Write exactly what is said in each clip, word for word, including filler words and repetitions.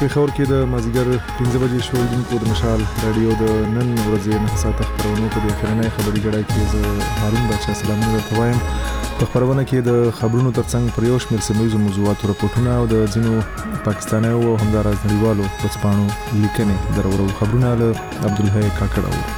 پېښور کې د مازدیګر پنځه بجې شول دونکو د مشال رادیو د نن ورځې نه ساعته خبرونو په دې اخرنۍ خبري جړای کې زه هارون بچا سلامونه درته وایم. په خبرونه کې د خبرونو ترڅنګ پر یو شمېر سیمه موضوعاتو راپورټونه او د ځینو پاکستانیو او همداراز نړیوالو ورځپاڼو لیکنې درورو. خبرونه له عبدالحی کاکړ.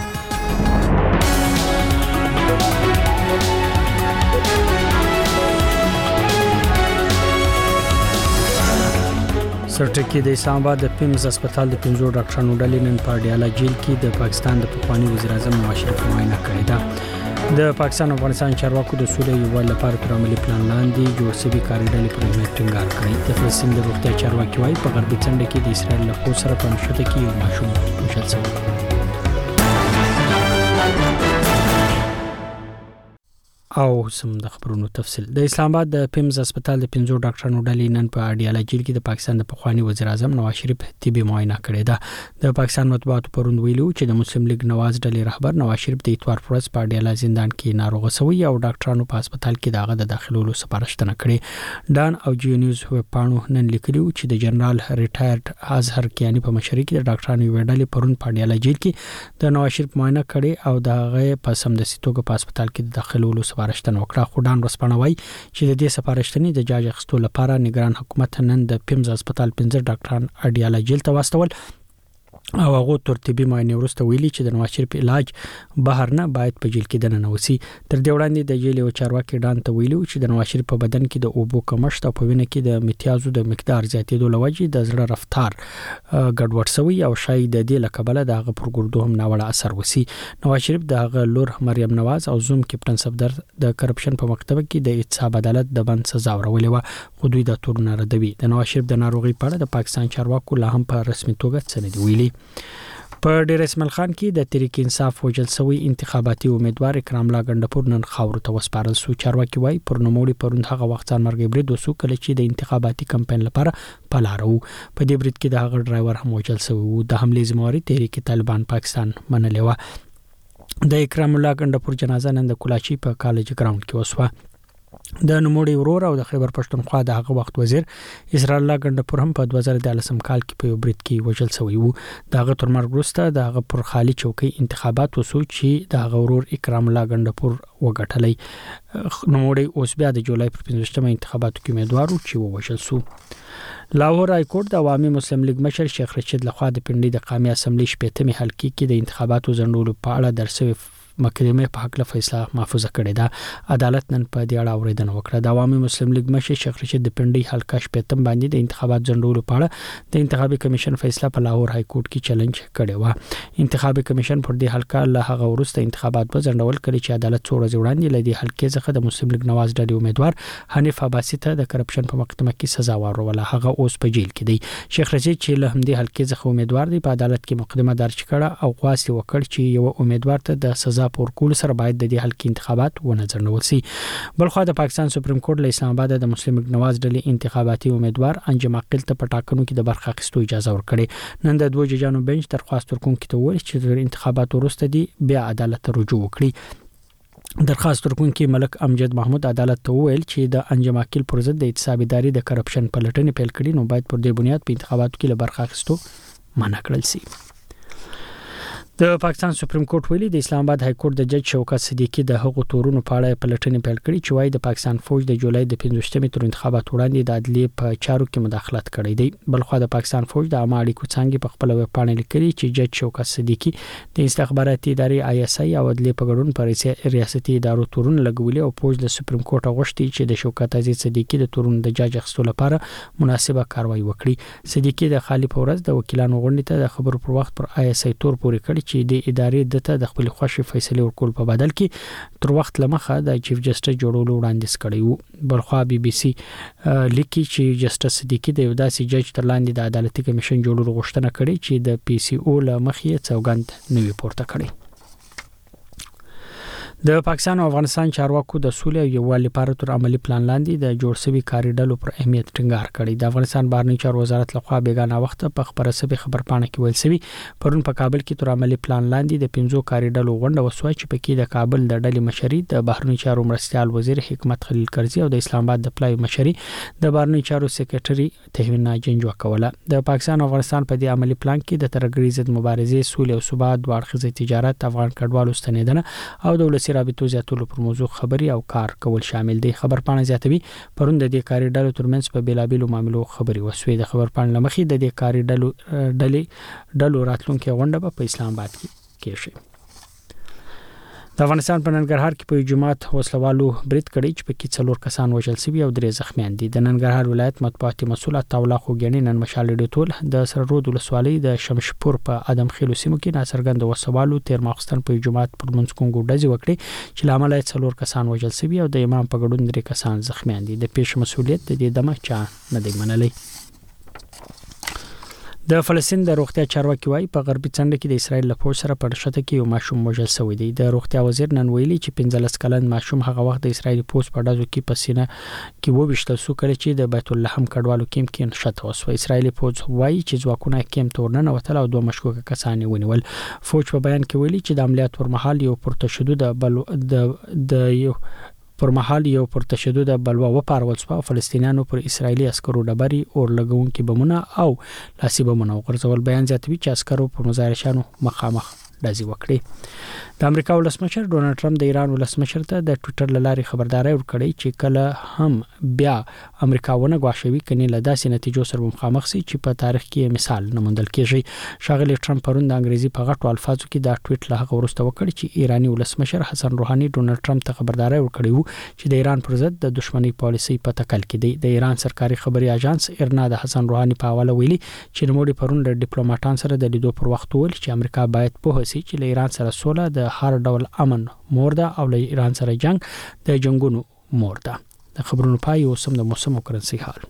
سرټکی د اسلام آباد د پیمز هسپتال د پنځو ډاکټرانو ډلې نن په اډیاله جیل کې د پاکستان د پخوانی وزیر اعظم نواز شریف معاینه کړې ده. د پاکستان او افغانستان چارواکو د سولې یووالي لپاره پر عملي پلان لاندې جوړ شوی کاري ډلې پر اهمیت ټینګار کړی. د فلسطین د روغتیا چارواکي وايي په غربي څنډه کې د اسرائیل له خوا سره په نښته کې یو ماشوم وژل شوی. او سم د خبرونو تفصیل. د اسلام آباد د پیمز هسپتال د پنځو ډاکټرانو ډلې نن په اډیاله جیل کې د پاکستان د پخوانی وزیر اعظم نواز شریف طبي معاینه کړې ده. د پاکستان مطبوعاتو پروند ویلو چې د مسلم لیگ نواز ډلې رهبر نواز شریف د اتوار پر ورځ په اډیاله زندان کې ناروغ شوی او ډاکټرانو په هسپتال کې داغه د داخلولو سپارښتنه کړې. ډان او جی نیوز وپاڼو نن لیکلي چې د جنرال ریټایرډ اظهر کیانی په مشرۍ کې د ډاکټرانو یو ډلې پروند په اډیاله جیل کې د نواز شریف معاینه کړې او داغه په سمدستي توګه په هسپتال کې د داخلولو سپارښتنه وکړه. خدان رسپانوي چې د دې سپارښتنې د جاج اخستو لپاره نگران حکومت نن د پیمز هسپتال پنځه ډاکټران اډیاله جیل ته واستول او هغه ترتیبي معاینه ورسته ویلي چې د نواز شریف علاج بهر نه باید په جیل کې دننه وسی. تر دې وړاندې د جیل او چارواکي ډان ته ویلو چې د نواز شریف په بدن کې د اوبو کمښت او په وینه کې د میتیازو د مقدار زیاتېدو لوجې د زړه رفتار ګډوډ شوی او شاید د دې لکبله د هغه پر ګردو هم ناوړه اثر وسی. نواز شریف د هغه لور مریم نواز او زوم کیپټن صفدر د کرپشن په مکتب کې د اعتصاب عدالت د بند سزا ورولې و خو دوی د تورن ردوي. د نواز شریف د ناروغي په اړه د پاکستان چارواکو لا هم په رسمي توګه څه نه دی ویلي. په ډیر اسماعیل خان کې د تحریک انصاف وجل سوی انتخاباتي امیدوار اکرام الله غندپور نن خاور ته وسپارل سو. چارواکي وای پر نوموړي پروند هغه وخت مرګ برید وسو کله چې د انتخاباتي کمپاین لپاره پلارو. په دې برید کې د هغه ډرایور هم وجل سوی. د حمله ذمہواری تحریک طالبان پاکستان منلې و. د اکرام الله غندپور جنازه نن د کلاچی په کالج ګراوند کې وسوه. د نوموړي ورور او د خیبر پښتونخوا د هغه وخت وزیر اسرار الله غندپور هم په دوه زره دولسم کال کې په برید کې وژل شوی وو. د هغه تر مرګ وروسته د هغه پر خالی چوکۍ انتخابات وسو چې د هغه ورور اکرام الله غندپور وګټلې. نوموړي اوس بیا د جولای پر پنځوستمه انتخاباتو کې امیدوار و چې وژل شو. لاهور های کورټ د عوامي مسلم لیگ مشر شیخ رشید لخوا د پنډي د قومي اسمبلی شپږمه حلقې کې د انتخاباتو ځنډولو په اړه درسوي محکمې په حق له فیصله محفوظه کړې ده. عدالت نن په دې اړه اوریدنه وکړه. د عوامي مسلم لیگ مشر شیخ رشید د پنډي حلقه شپږم باندې د انتخابات ځنډولو په اړه د انتخابي کمیشن فیصله په لاهور های کورټ کې چیلنج کړی و. انتخابي کمیشن پر دې حلقه له هغه وروسته انتخابات به ځنډول کړي چې عدالت څو ورځې وړاندې له دې حلقې څخه د مسلم لیگ نواز ډلې امیدوار حنیف عباسی ته د کرپشن په محکمه کې سزا ورکوله. هغه اوس په جیل کې دی. شیخ رشید چې له همدې حلقې څخه امیدوار دی په عدالت کې مقدمه درج کړه او غواړي وکړ چې یو امیدوار ته د سزا پورکول سره باید د دې حلقې انتخابات ونه ځنډول شي. بلخو د پاکستان سپریم کورټ له اسلام آباد د مسلم لیگ نواز ډلې انتخاباتي امیدوار انجم عاقل ته په ټاکنو کې د برخه اخیستو اجازه ورکړي. نن د دوه ججانو بنچ درخواست ورکوونکي ته وویل چې د انتخاباتو وروسته دی بیا عدالت ته رجوع وکړي. درخواست ورکوونکي ملک امجد محمود عدالت ته وویل چې د انجم عاقل پر ضد د اعتصاب ادارې د کرپشن پلټنې پیل کړي نو باید پر دې بنیاد په انتخاباتو کې له برخه اخیستو منع کړل شي. د پاکستان سپریم کورټ ویلي د اسلام آباد های کورټ د جج شوکت صدیقی د هغو تورونو په اړه پلټنې پیل کړي چې وايي د پاکستان فوج د جولای د پنځوستمې تر انتخابات وړاندې د عدلیې په چارو کې مداخلت کړی دی. بلخو د پاکستان فوج د عامه اړیکو څنګه په خپل ویب پاڼه لیکلي چې جج شوکت صدیقی د استخباراتي ادارې آی اس آی او عدلیې په ګډون پر ریاستي ادارو تورونه لګولي او فوج د سپریم کورټ غوښتي چې د شوکت عزیز صدیقی د تورونو د جج اخستو لپاره مناسبه کاروایی وکړي. صدیقی د خالی په ورځ د وکیلانو غونډې ته د خبرو پر وخت پر آی اس آی تور پورې کړی چې د ادارې دته د خپل خوښي فیصله ورکول په بدل کې تر وخت لمخه د چیف جسټس جوړولو وړاندیز کړی وو. بلخو بي بي سي لیکي چې جسټس صدیقی د یو داسې جج تر لاندې د عدالتي کمیشن جوړولو غوښتنه کړې چې د پی سی او له مخې څوګند نوي پورته کړي. د پاکستان او افغانستان چارواکو د سولې او یووالي لپاره تر عملی پلان لاندې د جوړ شوی کاري ډلو پر اهمیت ټینګار کړی. د افغانستان بهرنی چارو وزارت لخوا بیګانه وخت په خبره سبي خبرپاڼه کې ویل شوی پرون په کابل کې تر عملی پلان لاندې د پنځو کاري ډلو غونډه وسوه چې پکې د کابل د ډلې مشري د بهرنی چارو مرستيال وزیر حکمت خلیل کرزي او د اسلام آباد د پلای مشري د بهرنی چارو سکرټري تهوینا جنجو کوله. د پاکستان او افغانستان په دې عملی پلان کې د ترګری ضد مبارزې سولې او ثبات د اړخیزه تجارت افغان کډوالو ستنیدنه او دولتي رابطو زیاتولو پر موضوع خبري او کار کول شامل دي. خبرپاڼه زیاتوي پرون د دې کاري ډلو ترمنځ په بیلابیلو معاملو خبري وسوي. د خبرپاڼه لمخې د دې کاري ډلو ډلې ډلو راتلونکو غونډه په اسلام آباد کې کېږي. د افغانستان په ننګرهار کې په جماعت وسلوالو برید کړی چې پکې څلور کسان وژل شوي او درې زخمیان دي. د ننګرهار ولایت مطبوعاتي مسؤل عطاءالله خوګیانی نن مشال ډیټول د سررود ولسوالۍ د شمشپور په ادم خیلو سیمو کې ناڅرګند وسوالو تیر ماخستن په جماعت پر منځ کوم ډزې وکړي چې لامل یې څلور کسان وژل شوي او د امام په ګډون درې کسان زخمیان دي. د پیښې مسؤلیت د دې دمه چا نه دی منلی. د فلسطین د روغتیا چارواکي وايي په غربي څنډه کې د اسرایل له پوځ سره په شته کې یو ماشوم وژل شوی دی. د روغتیا وزیر نن ویلي چې پنځلس کلن ماشوم هغه وخت د اسرایل پوځ په ډزو کې پسینه کې وبشتل سو کړي چې د بیت الله هم کډوالو کېم کې نشته اوس. اسرایل پوځ وايي چې ځواکونه کېم تورننه وتل او دوه مشکوکه کسان ونیول. فوج په بیان کې ویلي چې د عملیات پر مهال یو پر تشدد بل د د یو پر مهال یو پر تشدد بلوا و پارول شو فلسطینیانو پر اسرایلی عسکرو ډبري اور لګون کې بمونه او لاسي بمونه ورغورځول. بیان ځاتوي چې عسکرو پر مظاهرشانو مخامخ ډزې وکړي. د امریکا ولسمشر ډونالد ټرمپ د ایران ولسمشر ته د ټوئیټر لاري خبرداري ورکړې چې کله هم بیا امریکا ونه غواړي کني له داسې نتیجو سره مخامخ شي چې په تاریخ کې مثال نه موندل کېږي. شاغلی ټرمپ پرون د انګریزي په غټو الفاظو کې دا ټویټ له هغه ورسته وکړ چې ایرانی ولسمشر حسن روحاني ډونالد ټرمپ ته خبرداري ورکړې وو چې د ایران پر ضد د دښمنۍ پالیسي په تکل کې دی. د ایران سرکاري خبري اژانس ایرنا د حسن روحاني په حواله ویلي چې نوموړي پرون د ډیپلوماټان سره د لیدو پر وخت ول چې امریکا باید په هڅه چې له ایران سره سوله د هر ډول امن مور ده او له ایران سره جنگ د جنگونو مور ده. د خبرونو پای او سم د موسم او کرنسي حال.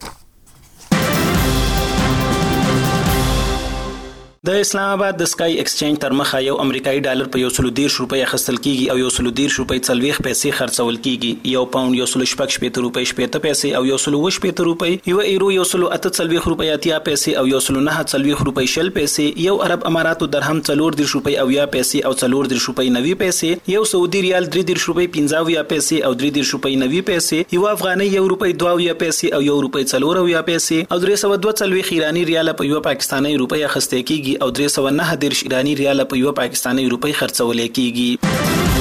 د اسلام آباد د سکای ایکسچینج تر مخه یو امریکایي ډالر په یو سل دیرش روپۍ اخیستل کیږي او یو سل دیرش روپۍ څلويخ پیسې خرڅول کیږي. یو پاوند یو سل شپږ شپېته روپۍ شپېته پیسې او یو سل اووه شپېته روپۍ. یو ایرو یو سل اته څلويخ روپۍ اتیا پیسې او یو سل نه څلويخ روپۍ شل پیسې. یو عرب اماراتو درهم څلور دیرش روپۍ او یا پیسې او څلور دیرش روپۍ نوي پیسې. یو سعودي ریال درې دیرش روپۍ پنځه یا پیسې او درې دیرش روپۍ نوي پیسې. یو افغاني یو روپۍ دوه یا پیسې او یو روپۍ څلور یا پیسې او درې سوه دوه څلويخ ایرانی ریال په یو پاکستاني روپۍ اخیستل کیږي او درې سوه نه دیرش ایرانی ریال په یو پاکستاني روپۍ خرڅول کیږي.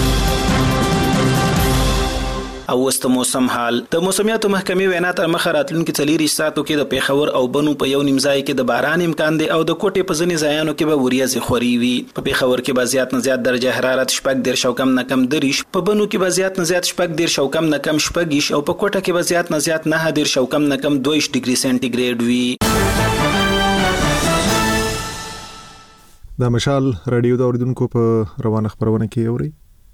او وست موسم حال. د موسمیاتو محکمې وینا تر مخه راتلونکي څلور ساعتو کې د پیښور او بنو په یو نیم ځای کې د باران امکان دی او د کوټې په ځینې ځایانو کې به وریځې خوري وي. په پیښور کې به زیات نه زیات درجه حرارت شپږ دیرش او کم نه کم دریش، په بنو کې به زیات نه زیات شپږ دیرش او کم نه کم شپږیش او په کوټه کې به زیات نه زیات نه دیرش او کم نه کم دوه ډیګري سنټیګریډ وي. د مشال رادیو د اوریدونکو په روانه خبرونه کې اوري.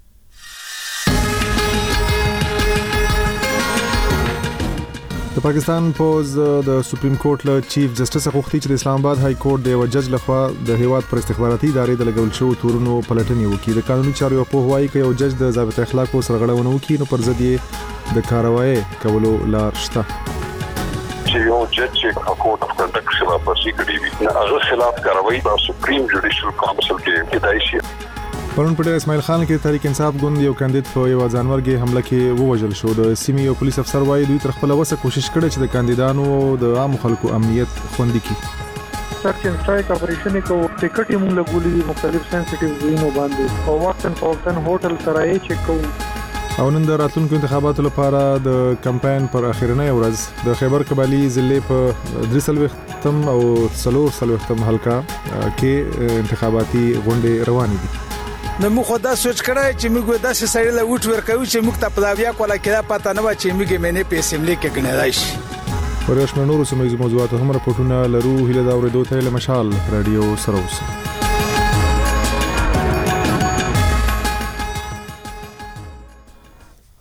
د پاکستان پوز د سپریم کورټ له چیف جسټس غوښتي چې د اسلام آباد های کورټ د یو جج لخوا د هیواد پر استخباراتي ادارې د لګول شو تورونو پلټنې وکړي. د قانوني چارو په هوایي کې یو جج د ضابط اخلاقو سرغړونه وکړي نو پر ضد یې د کاروایی کولو لار شته. چې یو جج چې کوډ اف کنډکټ خلاف ورزي کړې وي هغه خلاف کاروایی د سپریم جوډیشل کونسل کې کېدای شي. پرون په اسماعیل خان کې تحریک انصاف ګوند یو کاندید په یو ځانورګي حمله کې ووژل شو. د سیمې یو پولیس افسر وايي دوی تر خپل وسه کوشش کړې چې د کاندیدانو او د عام خلکو امنیت خوندي کړي. سرچ اینڈ اسټرایک اپریشن کو ټیکټ یې مونږ لګولې مختلف سنسټیو زینو باندې او واتن فورتن هوټل سره یې چک کوو. او نن د راتلونکو انتخاباتو لپاره د کمپاین پر اخیرنۍ ورځ د خیبر کبالي ضلع په درې سلويختم او څلور سلويختم حلقه کې انتخاباتي غونډې روانې دي. نو موږ دا سوچ کړای چې موږ دا سړی له وټ ورکوي چې موږ ته پلاویا کوله کړه پته نه و چې موږ مینه په اسمبلی کې ګڼلای شي. پر یو شمېر نورو سیمه موضوعاتو هم راپورټونه لرو. هیله دا اوریدو ته له مشال رادیو سره اوسئ.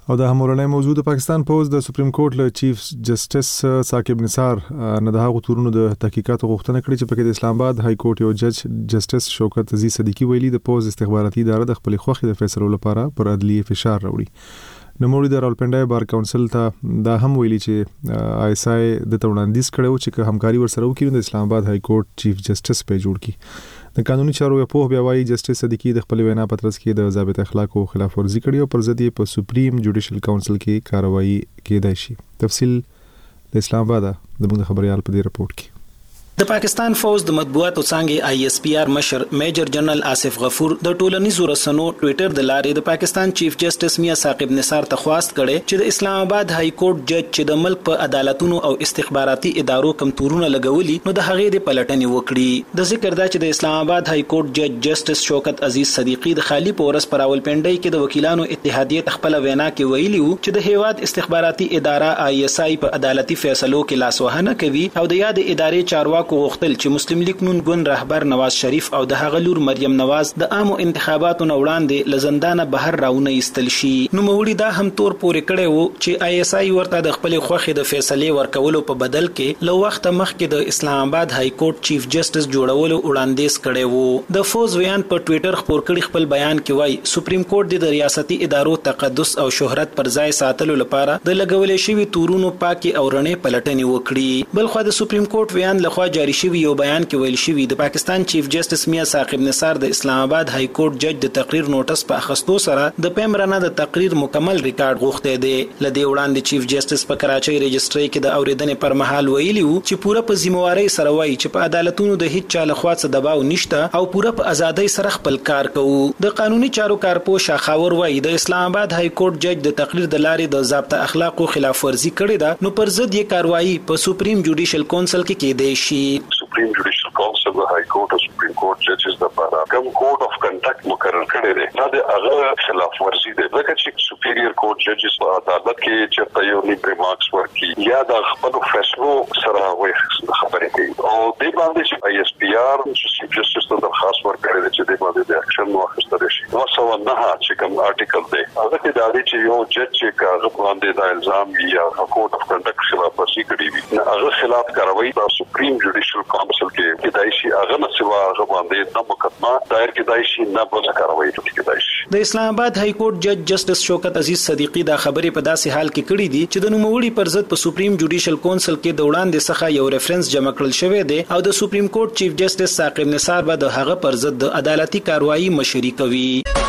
او د همورنۍ موضوع د پاکستان پوز د سپریم کورټ له چیف جسټس ثاقب نثار نه د هغو تورونو د تحقیقات غوښتنه کړې چې پکې د اسلام آباد های کورټ یو جج جسټس شوکت عزیز صدیقی ویلي د پوز استخباراتي اداره د خپل خوخي د فیصلو لپاره پر عدلیه فشار راوړي. نوموړي د راولپنډای بار کونسل ته دا هم ویلي چې آی اس آی د توړاندیز کړو چې همکاري ورسره وکړي د اسلام آباد های کورټ چیف جسټس په جوړ کړي. د قانوني چارو په بیا وايي جسټس صدیقی د خپل وینا پترس کې د ضابط اخلاقو خلاف ورزي کړې او پر ضد یې په سپریم جوډیشل کونسل کې کاروایی کېدای شي. تفصیل د اسلام آباد د موږ خبريال په دې رپورت کې. د پاکستان فوج د مطبوعاتو څنګه آی اس پی آر مشر میجر جنرال آصف غفور د ټولنیزو رسنو ټوئیټر د لارې د پاکستان چیف جسټس میا ثاقب نثار ته خواست کړي چې د اسلام آباد های کورټ جج چې د ملک په عدالتونو او استخباراتي ادارو کم تورونه لګولي نو د هغې د پلټنې وکړي. د ذکر دا چې د اسلام آباد های کورټ جج جسټس شوکت عزیز صدیقی د خالی پورس پر راولپنډای کې د وکیلانو اتحادیه خپل وینا کې ویلي وو چې د هیواد استخباراتي اداره آی اس آی په عدالتي فیصلو کې لاسوهنه کوي او د یاد ادارې چارواکو غوښتل چې مسلم لیگ نون ګوند رهبر نواز شریف او د هغه لور مریم نواز د عامو انتخاباتو نه وړاندې لزندانه بهر راونه ایستل شي. نو مولي دا هم تور پورې کړي وو چې آی اس آی ورته د خپل خوخي د فیصلې ورکولو په بدل کې لو وخت مخکې د اسلام آباد های کورټ چیف جسټس جوړولو وړاندیز کړي وو. د فوز ویان په ټوئیټر خبر کړي خپل بیان کې وایي سپریم کورټ د ریاستي ادارو تقدس او شهرت پر ځای ساتلو لپاره د لګولې شوی تورونو پاکي او رڼې پلټنې وکړي. بل خو د سپریم کورټ ویان لخوا جاری شوی یو بیان کې ویل شوی د پاکستان چیف جسټس میا ثاقب نثار د اسلام آباد های کورټ جج د تقریر نوټس په اخستو سره د پیمرانه د تقریر مکمل ریکارډ غوښته دی. لدی وړاندې چیف جسټس په کراچۍ رجسټري کې د اوریدنې پر مهال ویلی وو چې پوره په ذمہواری سره وایي چې په عدالتونو د هیڅ چا لخوا څه دباو نشته او پوره په ازادۍ سره خپل کار کوي. د قانوني چارو کارپو شاخاور وایي د اسلام آباد های کورټ جج د تقریر د لارې د ضابطه اخلاقو خلاف ورزي کړې ده نو پر ضد یې کاروایی په سپریم جوډیشل کونسل کې کېدای شي. سپریم جوډیشل کونسل د های کورټ او سپریم کورټ ججز د لپاره کوم کوډ اف کنډکټ مقرر کړی دی دا د هغه خلاف ورزي دی ځکه چې سپیریئر کورټ ججز په عدالت کې چې تاسو نیو ریمارکس ورکي یا د خپل فیصلو سره وایي خبرې کوي او د باندې چې آی اس پی آر چې جسټس ته درخواست ورکړي چې د باندې د اکشن واخیستل شي نو سو نه چې کوم آرټیکل دی هغه کې دا دی چې یو جج چې کاغه باندې د الزام یا کوډ اف کنډکټ خلاف ورزي کړی وي هغه خلاف کاروایی د سپریم جوډیشل کونسل کې کېدای شي هغه نه سوا هغه باندې د مقدمه دایر کېدای شي نه بل کاروایی کېدای شي. د اسلام آباد های کورټ جج جسټس شوکت عزیز صدیقی دا خبرې په داسې حال کې کړې دي چې د نوموړي پر ضد په سپریم جوډیشل کونسل کې د وړاندې څخه یو ریفرنس جمع کړل شوی دی او د سپریم کورټ چیف جسټس ثاقب نثار به د هغه پر ضد د عدالتي کاروایی مشري کوي.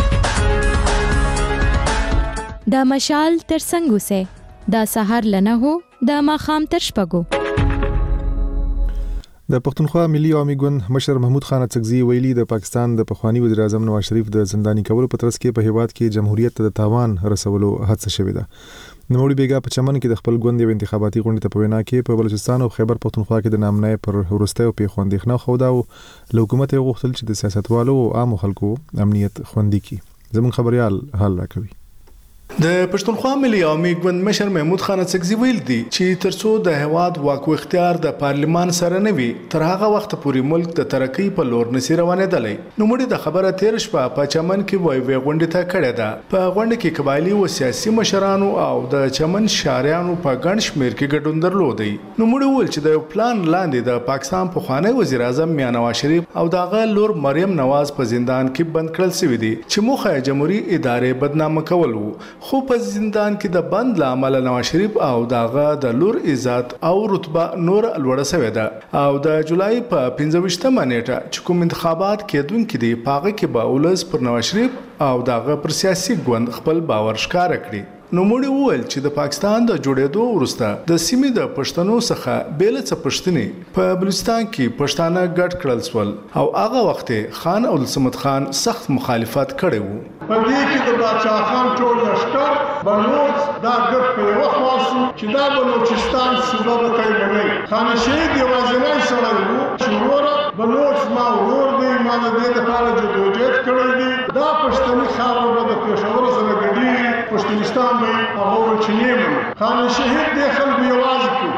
دا مشال تر څنګه سه دا سحر لنه هو دا ماخام تر شپګو. د پښتونخوا ملي عوامي ګوند مشر محمود خان اڅکزي ویلي د پاکستان د پخوانی وزیر اعظم نواز شریف د زنداني کولو په ترڅ کې په هیواد کې جمهوریت ته د تاوان رسولو هڅه شوې ده. نوموړي بیګا په چمن کې د خپل ګوند یو انتخاباتي غونډه ته په وینا کې په بلوچستان او خیبر پښتونخوا کې د نامنۍ پر ورستیو په خوندېخنه خودا او له حکومت یې غوښتل چې د سیاستوالو او عام خلکو امنیت خوندي کړي. زموږ خبريال حل راکوي. د پښتونخوا ملي عوامي ګوند مشر محمود خان اڅکزي ویل دي چې ترڅو د هواد واک اختیار د پارلمان سره نه وي تر هغه وخت پورې ملک د ترقۍ په لور نشي روانېدلی. نو مړي د خبره تیر شپه په چمن کې وای وی غونډه ته کړه ده. په غونډه کې قبایلی او سیاسي مشرانو او د چمن شاریانو په ګڼ شمیر کې ګډون درلودي. نو مړي ول چې د پلان لاندې د پاکستان په خوانی وزیر اعظم میا نواز شریف او دغه لور مریم نواز په زندان کې بند کړل شوی دي چې موخه جمهوریت ادارې بدنامه کول وو. خو په زندان کې د بند لامل نواز شریف او داغه د لور عزت او رتبه نور لوړه شوې ده او د جولای په پنځه ویشتمه نیټه چې کوم انتخابات کېدونکي دي پاغه کې به ولز پر نواز شریف او داغه پر سیاسي ګوند خپل باور ښکار کړي. نو موږ وویل چې د پاکستان د جوړېدو وروسته د سیمې د پښتنو څخه بیل څه پښتني په بلوچستان کې پښتانه ګډ کړل سول او هغه وخت خان او سمد خان سخت مخالفت کړی وو. په دې کې د بادشاہ خان ټول لشکر بلوچ دا ګډ په یو خاصو چې دا بلوچستان صوبه به کوي باندې خان شهید یوازینی سره وو چې ورور بلوچ ما ورور دی ما د دې لپاره جدوجہد کړی دی دا پښتني خاور به د پېښور سره ګډي پښتونستان به هغه ورچنیم خان شهید د خلکو یوازې کو.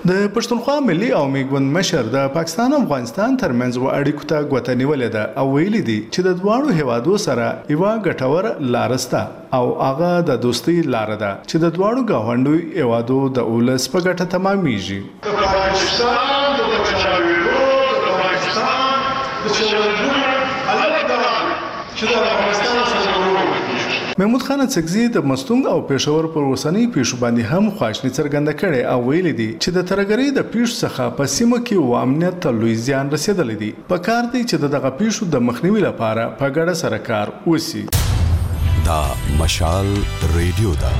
د پښتونخوا ملي او میګوند مشر د پاکستان او افغانستان ترمنځ و اړیکو ته غوته نیولې ده او ویلي دي چې د دواړو هیوادو سره یو ګټور لار سته او هغه د دوستۍ لار ده چې د دواړو ګاونډو هیوادو د اولس په ګټه تمامېږي. د پاکستان د بچاویلو د پاکستان د چلنجونو هلک ده چې د افغانستان سره ورور محمود خان اڅکزي د مستونګ او پېښور پر اوسنۍ پیښو باندې هم خواشني څرګنده کړې او ویلي دي چې د ترهګرۍ د پیښو څخه په سیمه کې و امنیت ته لوی زیان رسېدلی دی. په کار دی چې دغه پیښو د مخنیوي لپاره په ګډه سره کار وشي. دا مشال ریډیو ده.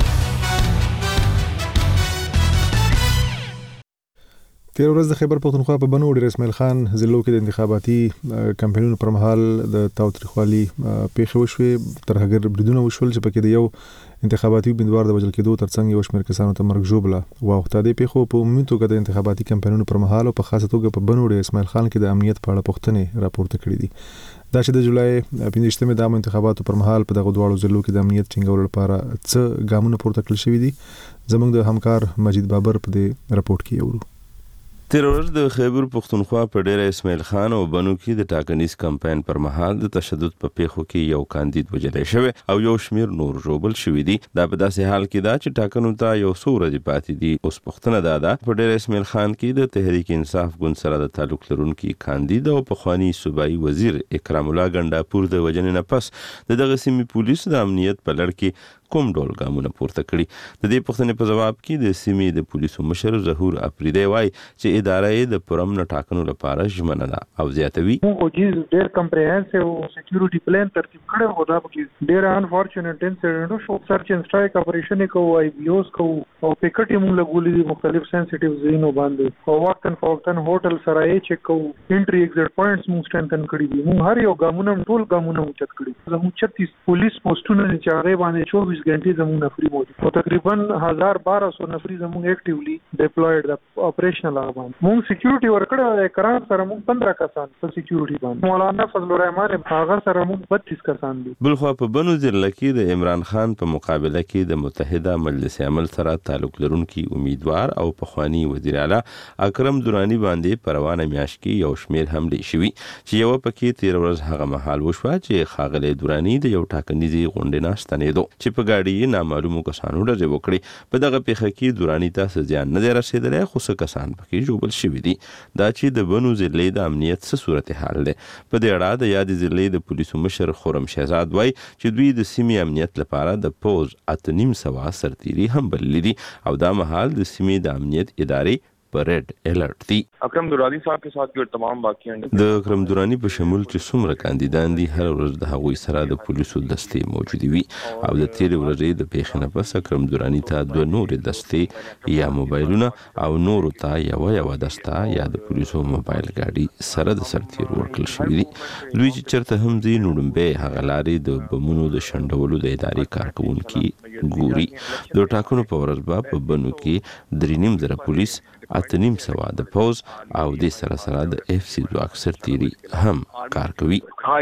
تیر ورځ د خیبر پښتونخوا په بنو ډیر اسماعیل خان ضلعو کې د انتخاباتي کمپاینونو پر مهال د تاوتریخوالي پیښې وشوې. ترهګر بریدونه وشول چې پکې د یو انتخاباتي بندوار د وژل کېدو ترڅنګ یو شمېر کسانو ته مرګ ژوبله واوښته. دې پیښو په عمومي توګه د انتخاباتي کمپاینونو پر مهال او په خاصه توګه په بنو ډیر اسماعیل خان کې د امنیت په اړه پوښتنې راپورته کړې دي. دا چې د جولای پنځه د عامو انتخاباتو پر مهال په دغه دواړو ضلعو کې د امنیت ټینګولو لپاره څه ګامونه پورته کړل شوي دي، زموږ د همکار مجید بابر په دې راپورټ کې اورو. تیر ورځ د خیبر پښتونخوا په ډیره اسماعیل خان او بنو کې د ټاکنیز کمپاین پر مهال د تشدد په پیښو کې یو کاندید وژل شوی او یو شمیر نور ژوبل شوی دي. دا په داسې حال کې دا چې ټاکنو ته یو څو ورځې پاتې دي. اوس پښتنه دا ده په ډیره اسماعیل خان کې د تحریک انصاف ګوند سره د تعلق لرونکي کاندید او پخوانی صوبایي وزیر اکرام الله ګنډاپور د وژنې نه پس د دغه سیمې پولیس د امنیت په لړ کې کوم ډول ګامونه پورته کړي. د دې پوښتنې په جواب کې د سیمې د پولیسو مشر ظهور اپریدی وایي چې اداره یې د پرامن ټاکنو لپاره ژمنه ده او زیاتوي موږ ډېر کمپریهنسیو سکیورټي پلان ترتیب کړی و. دا پکې ډېر انفارچونیټ انسیډنټ شو. سرچ اینڈ سټرایک اپریشن کوو، آی بی اوز کوو او پیکټ یې موږ لګولي دي مختلف سنسټیو ځایونو باندې او وختن فوختن هوټل سره یې چک کوو. انټری ایگزټ پوینټس موږ سټرنګتن کړي دي. موږ هر یو ګامونه ټول ګامونه اوچت کړي. زموږ چتیس پولیس پوسټونه چې هغه باندې چوبیس घंटे زموږ نفري موجود او تقریبا هزار بارہ سو نفري زموږ اکټیولی ډیپلویډ د اپریشنل باندې. موږ سکیورټي ورکړه د کرار سره موږ پندرہ کسان په سکیورټي باندې. مولانا فضل الرحمن هغه سره موږ بتیس کسان دي. بلخوا په بنو ضلع کې د عمران خان په مقابله کې د متحده مجلس عمل سره تعلق لرونکي امیدوار او پخوانی وزیر اعلی اکرم درانی باندې پروانه میاشت کې یو شمیر حملې شوي چې یو پکې تیر ورځ هغه مهال وشوه چې خاغلی درانی د یو ټاکنیزي غونډې نه ستنېدو چې په گاډي نامعلومو کسانو ډزې وکړي. په دغه پیښه کې درانی ته څه زیان نه دی رسېدلی، خو څه کسان پکې ژوبل شوي دي. دا چې د بنو ضلعې د امنیت څه صورتحال دی. په دې اړه د یادې ضلعې د پولیسو مشر خرم شهزاد وایي چې دوی د سیمې امنیت لپاره د پوز اته نیم سوه سرتیري هم بللي دي او دا مهال د سیمې د امنیت ادارې پر ریډ الرټ دي. اکرم درانی صاحب کے ساتھ جو تمام باقی ہیں د اکرم درانی په شمول چې څومره کاندیدان دي هر ورځ د هغوی سره د پولیسو دستې موجودې وي او د تیرې ورځې د پیښې نه پس اکرم درانی ته دوه نورې دستې یا موبایلونه او نورو ته یوه یوه دسته یا د پولیسو موبایل ګاډي سره د سرتیرو ورکړل شوي دي. دوی چې چېرته هم ځي نو لومبی هغه لارې د بمونو د شنډولو د ادارې کارکوونکي ګوري. د ټاکنو په ورځ به په بنو کې درې نیم زره پولیس، اته نیم سوه د پوز او دې سره سره د اف سی ځواک سرتیري هم کار کوي.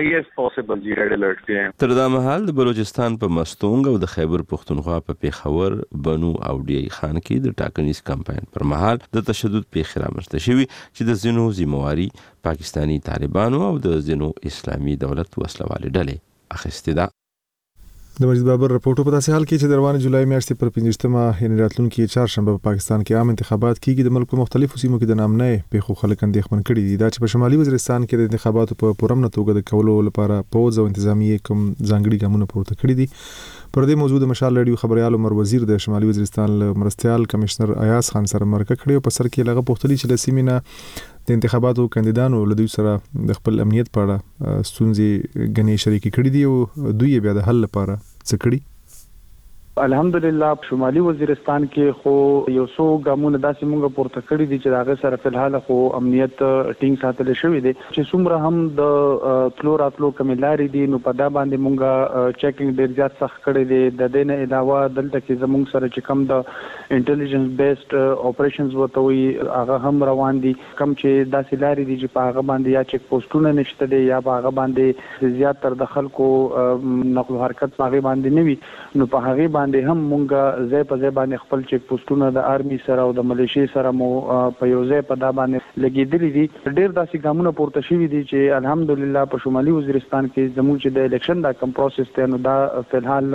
تر دا مهال د بلوچستان په مستونګ او د خیبر پښتونخوا په پیښور، بنو او ډی ای خان کې د ټاکنیز کمپاین پر مهال د تشدد پیښې رامنځته شوي چې د ځینو ذمواري پاکستاني طالبانو او د ځینو اسلامي دولت وسلوالې ډلې اخیستې ده. د مجید بابر راپورټ په داسې حال کې چې د روانې جولای میاشتې پر پنځوستمه یعنې راتلونکي چهارشنبه په پاکستان کې عام انتخابات کیږي. د ملک په مختلفو سیمو کې د نامنۍ پیښو خلک اندېښمن کړي دي. دا چې په شمالي وزیرستان کې د انتخاباتو په پوره توګه د کولو لپاره پوځ او انتظامیې کوم ځانګړي ګامونه پورته کړي دي. پر دې موضوع د مشال رادیو خبريال عمر وزیر د شمالي وزیرستان مرستيال کمشنر ایاز خان سره مرکه کړې او په سر کې لغه پوښتنې چې د سیمې نه د انتخاباتو کاندیدانو له دوی سره د خپل امنیت په اړه ستونزې غني شریکي کړې دي او دوی بیا د حل لپاره څه کړي. الحمدلله شمالي وزیرستان کې خو یو څو ګامونه داسې مونږ پورته کړی دي چې هغه سره په حال خو امنیت ټینګ ساتل شوی دی چې څومره هم د تلو راتلو کمیلاري دي نو په دا باندې مونږ چیکینګ ډیر زیات سخت کړی دی. د دې نه علاوه دلته کې زموږ سره چې کم د انټيليجنس بیسډ اپریشنز وته وي هغه هم روان دي. کم چې داسې لاري دي چې په هغه باندې یا چیک پوسټونه نشته دي یا په هغه باندې زیات تر د خلکو نقل حرکت په هغه باندې نه وي نو په هغه باندې هم مونږه ځای په ځای باندې خپل چیک پوسټونه د آرمي سره او د ملیشي سره مو په یو ځای په دا باندې لګیدلې دي. ډېر داسې ګامونه پورته شوي دي چې الحمدلله په شمالي وزیرستان کې زموږ چې د الیکشن دا کم پروسس دی نو دا فلحال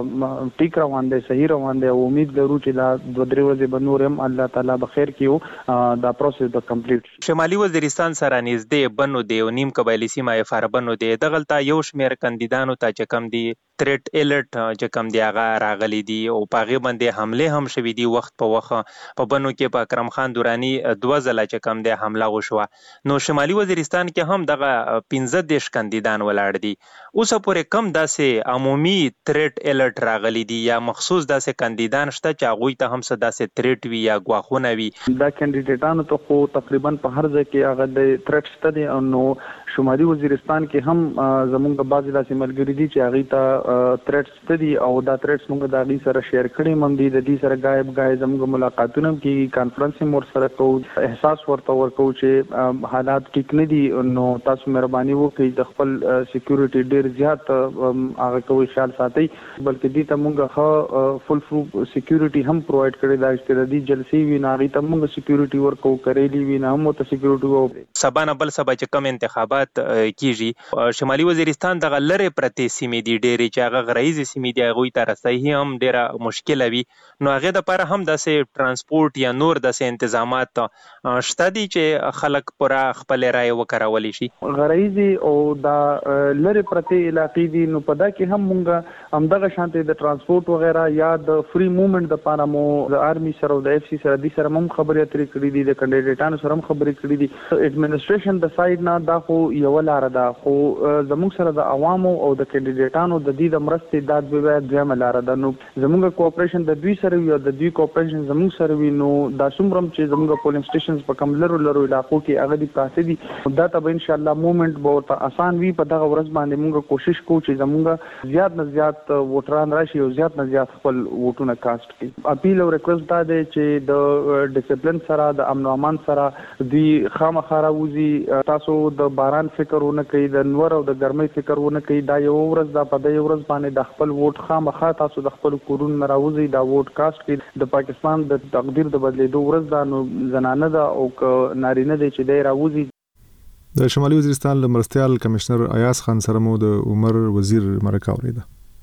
ټیک روان دی، صحیح روان دی او امید لرو چې دا دوه درې ورځې به نور هم الله تعالی به خیر کړي دا پروسس به کمپلیټ شي. شمالي وزیرستان سره نږدې بنو دی او نیم قبایلي سیمه یې فاربنو دی. دغلته یو شمېر کاندیدانو ته چې کم دي تریټ الرټ چې کم دی هغه راغلي دي او په هغې باندې حملې هم شوي دي. وخت په وخت په بنو کې په اکرم خان دوراني دوه ځله چې کم دی حمله وشوه. نو شمالي وزیرستان کې هم دغه پنځه دېرش کاندیدان ولاړ دي. اوسه پورې کم داسې عمومي تریټ الرټ راغلي دي یا مخصوص داسې کاندیدان شته چې هغوی ته هم څه داسې تریټ وي یا ګواښونه وي؟ دا کاندیدانو ته خو تقریبا په هر ځای کې هغه د تریټ شته دي. نو شمالي وزیرستان کې هم زمونږ بعضې داسې ملګري دي چې هغوی ته تریټس شته دي او دا تریټس موږ د هغوی سره شیر کړي هم دي. د دې سره ګایب ګای زموږ ملاقاتونه هم کېږي، کانفرنس هم ورسره کوو، احساس ورته ورکوو چې حالات ټیک نه دي. نو تاسو مهرباني وکړئ د خپل سیکیورټي ډېر زیات هغه کوئ خیال ساتئ، بلکې دې ته موږ ښه فل پروف سیکیورټي هم پرووایډ کړې ده چې د دې جلسې وي نو هغوی ته موږ سیکیورټي ورکوو، کریلي وي نو هم ورته سیکیورټي وو. سبا نه بل سبا چې کم انتخابات کیږي شمالي وزیرستان دغه لرې پرتې سیمې دي ډېرې چې هغه غرایزې سیمې دي هغوی ته رسایي هم ډېره مشکله وي. نو هغې دپاره هم داسې ټرانسپورټ یا نور داسې انتظامات شته دي چې خلک پوره خپلې رایې وکارولی شي؟ غرایزې او دا لرې پرتې علاقې دي نو په دا کې هم مونږ همدغه شانتې د ټرانسپورټ وغیره یا د فری موومنټ دپاره مو د آرمي سره او د ایف سی سره دې سره هم خبرې اترې کړي دي، د کنډیډیټانو سره هم خبرې کړي دي. ایډمنسټریشن د سایډ نه دا خو یوه لاره ده، خو زموږ سره د عوامو او د کنډیډیټانو د دې د مرستې دا دوی دویمه لاره ده. نو زموږ کوآپریشن د دوی سره وي او د دوی کوآپریشن زموږ سره وي. نو دا څومره چې زموږ پولینګ سټیشنز په کم لرو لرو علاقو کې هغه دي پراته دي دا ته به انشاءالله موومنټ به ورته اسان وي. په دغه ورځ باندې موږ کوشش کوو چې زموږ زیات نه زیات ووټران راشي او زیات نه زیات خپل ووټونه کاسټ کړي. اپیل او ریکوست دا دی چې د ډسپلین سره د امن او امان سره دوی خامخا راوځي، تاسو د باران فکر ونه کوئ، د نور او د ګرمۍ فکر ونه کوئ. دا یو ورځ دا په دې ورځ باندې د خپل ووټ خامخا تاسو د خپل کورونو نه راوځئ، دا ووټ کاسټ کړئ. د پاکستان د تقدیر د بدلېدو ورځ دا نو زنانه ده او که نارینه دی چې دی راوځي. د شمالي وزیرستان له مرستیال کمشنر ایاز خان سره مو د عمر وزیر مرکه اورېده.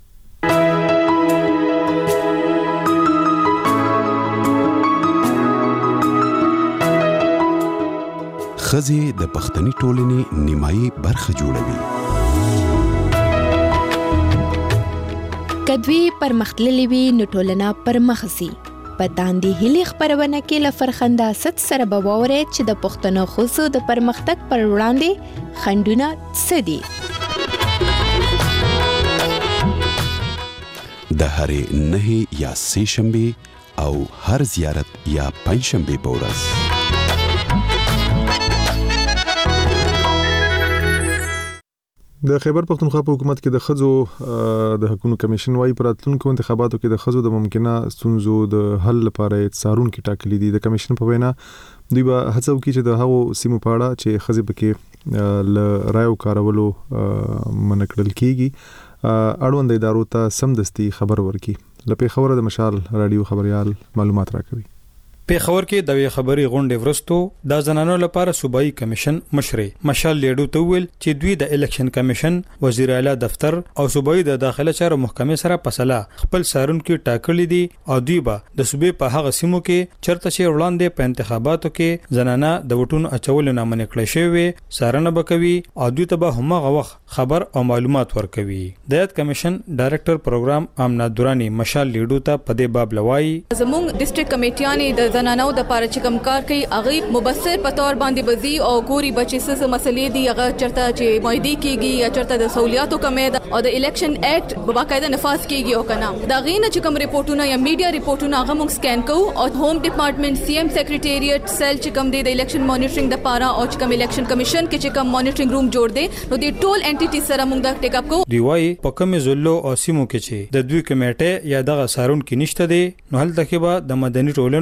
ښځې د پښتني ټولنې نیمایي برخه جوړوي. کدوی پرمختللې وي نو ټولنه پرمخ ځي. په داندې هیلې خپرونه کې له فرخنده ست سره به واورئ چې د پښتنو ښځو د پرمختګ پر وړاندې خنډونه څه دي. د هرې نهې یا سې شنبې او هر زیارت یا پنج شنبې په ورځ د خیبر پختونخوا په حکومت کې د ښځو د حقوقو کمیشن وايي پر راتلونکو انتخاباتو کې د ښځو د ممکنه ستونزو د حل لپاره څارونکي ټاکلي دي. د کمیشن په وینا دوی به هڅه وکړي چې د هغو سیمو په اړه چې ښځې پکې له رایو کارولو منع کړل کېږي اړوند ادارو ته سمدستي خبر ورکړي. له پېښوره د مشال راډیو خبريال معلومات راکوي. پیښور کې د خبري غونډې ورستو د زنانو لپاره صوبایي کمیشن مشرې مشال لیډو ته ویل چې دوی د الیکشن کمیشن، وزیر اعلی دفتر او صوبایي د داخله چارو محکمې سره پسله خپل څارونکي ټاکلي دي او دوی به د صوبې په هغه سیمو کې چرته چې وړاندې په انتخاباتو کې زنانه د وټونو اچولو نه منع کړی شوی څارنه وکوي او دوی ته به همغه وخت خبر او معلومات ورکوي. د یاد کمیشن ډایرکټر پروګرام آمنا دورانی مشال لیډو ته په دې باب لوي زموږ ډیسټریکټ کمیټیانې د زنانو د پاره چې کوم کار کوي هغه مبصر په تور باندې بزي او ګوري بچي څه مسلې دي هغه چرته چې مایدي کیږي یا چرته د سہولیاتو کمې ده او د الیکشن اکټ په باقاعده نفاذ کیږي او کنه دا غینه چې کوم ریپورتونه یا میډیا ریپورتونه هغه موږ سکین کوو او هوم ډپارټمنټ سی ایم سیکریټریټ سیل چې کوم دی د الیکشن مانیټرینګ د پاره او چې کوم الیکشن کمیشن کې چې کوم مانیټرینګ روم جوړ دی نو د ټول انټیټی سره موږ دا ټیک اپ کوو. دی وايي په کوم زلو او سیمو کې چې د دوی کمیټه یا دغه سارون کې نشته دي نو هلته کې به د مدني ټولنو او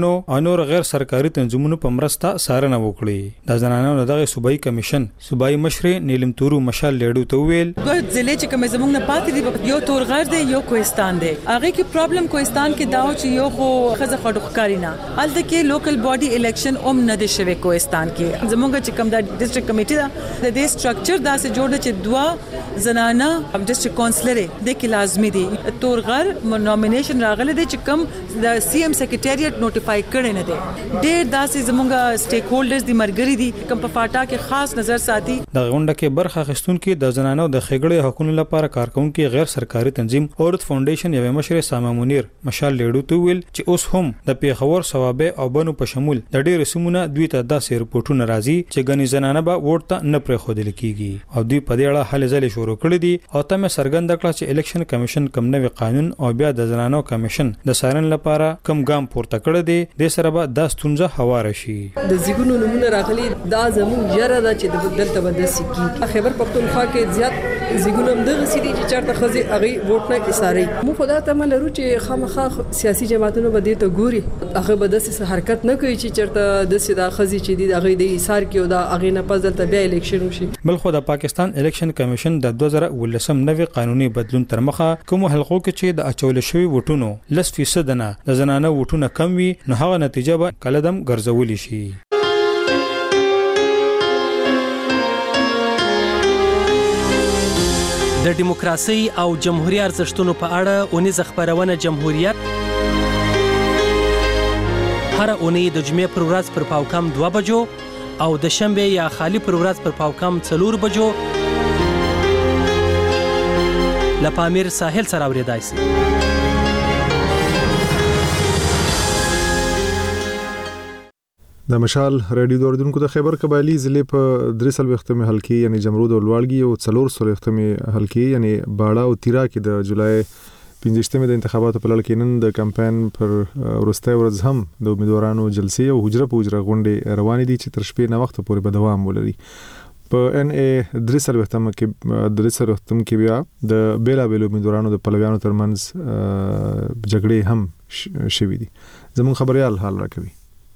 د نور غیر سرکاري تنظیمونو په مرسته څارنه وکړي. د زنانو دغه صوبایي کمیشن صوبایي مشر نیلم تورو مشال لیډو ته ویل ګوت ضلع چې کوم زمونږ نه پاتې دي یو تورغر دی یو کوهستان دی. هغه کې پرابلم کوهستان کې داو چې یو خو خزه خډوخکاری نه الته کې لوکل باډي الیکشن اوم نه دي شوی کوهستان کې. زمونږ چې کوم د ډیسټریکټ کمیټي دا د دې سټرکچر دا سه جوړ چې دوا زنانه ډیسټریکټ کونسلر د کې لازمي دي. تورغر نومینیشن راغله دي چې کوم د سی ایم سیکریټریټ نوټیفای کړي نه دي. ډېر داسې زمونږ سټیک هولډرز دي مرګري دي کوم په فاټا کې خاص نظر ساتي. د غونډه کې برخه اخیستونکو د زنانو د خېګړې حقوقو لپاره کارکونکو غیر سرکاري تنظیم اورت فاونډیشن یو مشر ساما منیر مشال لیډو ته ویل چې اوس هم د پیښور ثوابه او بنو په شمول د ډېر سیمونه دوی ته داسې رپورټونه راځي چې غني زنانه به ووټ ته نه پرې خودل کیږي او دوی په دې اړه هلې ځلې شروع کړې دي او تمه سرګند کړه چې الیکشن کمیشن کم نوې قانون او بیا د زنانو کمیشن د سارن لپاره کم ګام پورته کړی دی. د سره به د ستونزه هواره شي. د زیګونو نمونه راغلي دا زمون یره دا چې د دلته بده سکی خیبر پختونخوا کې زیات زیګونو هم دغه سړي چې چارته خزي اغي ووټ نه اساري. مو خدا ته ملرو چې خامخا سیاسي جماعتونو بده ته ګوري هغه بده سه حرکت نه کوي چې چرته د سیدا خزي چې دی هغه د ایثار کې او دا هغه نه پزل ته بیا الیکشن وشي. بل خو د پاکستان الیکشن کمیشن د دوه زره ولسم نوې قانوني بدلون تر مخه کوم حلقو کې چې د اچول شوی وټونو لس فیصد نه د زنانه وټونه کم وي نو هغه نتیجه به کلدم ګرځولې شي. د دیموکراسي او جمهوریت ارزښتونو په اړه اونیزه خبرونه جمهوریت هر اونۍ د جمعې پر ورځ پر پاوکم دوه بجو او د شنبه یا خالی پر ورځ پر پاوکم څلور بجو لپامیر ساحل سره اوریدای شي. د مشال رادیو د اردن کو د خیبر قبایلی ضلع په درسل وختمه حلقې یعنی جمرود او لوړګي او څلور سو وختمه حلقې یعنی باړه او تیرا کې د جولای پنځشتمه د انتخاباتو په لړ کې نن د کمپاین پر ورسته ورځ هم د امیدوارانو جلسې او حجره په حجره غونډې روانې دي چې تر شپې نه وخت پورې به دوام ولري. په ان ا درسل وختمه کې درسل وختمه کې بیا د بیلا بیلو امیدوارانو د پلویانو ترمنځ جګړې هم شوې دي. زمون خبريال حال راکوي.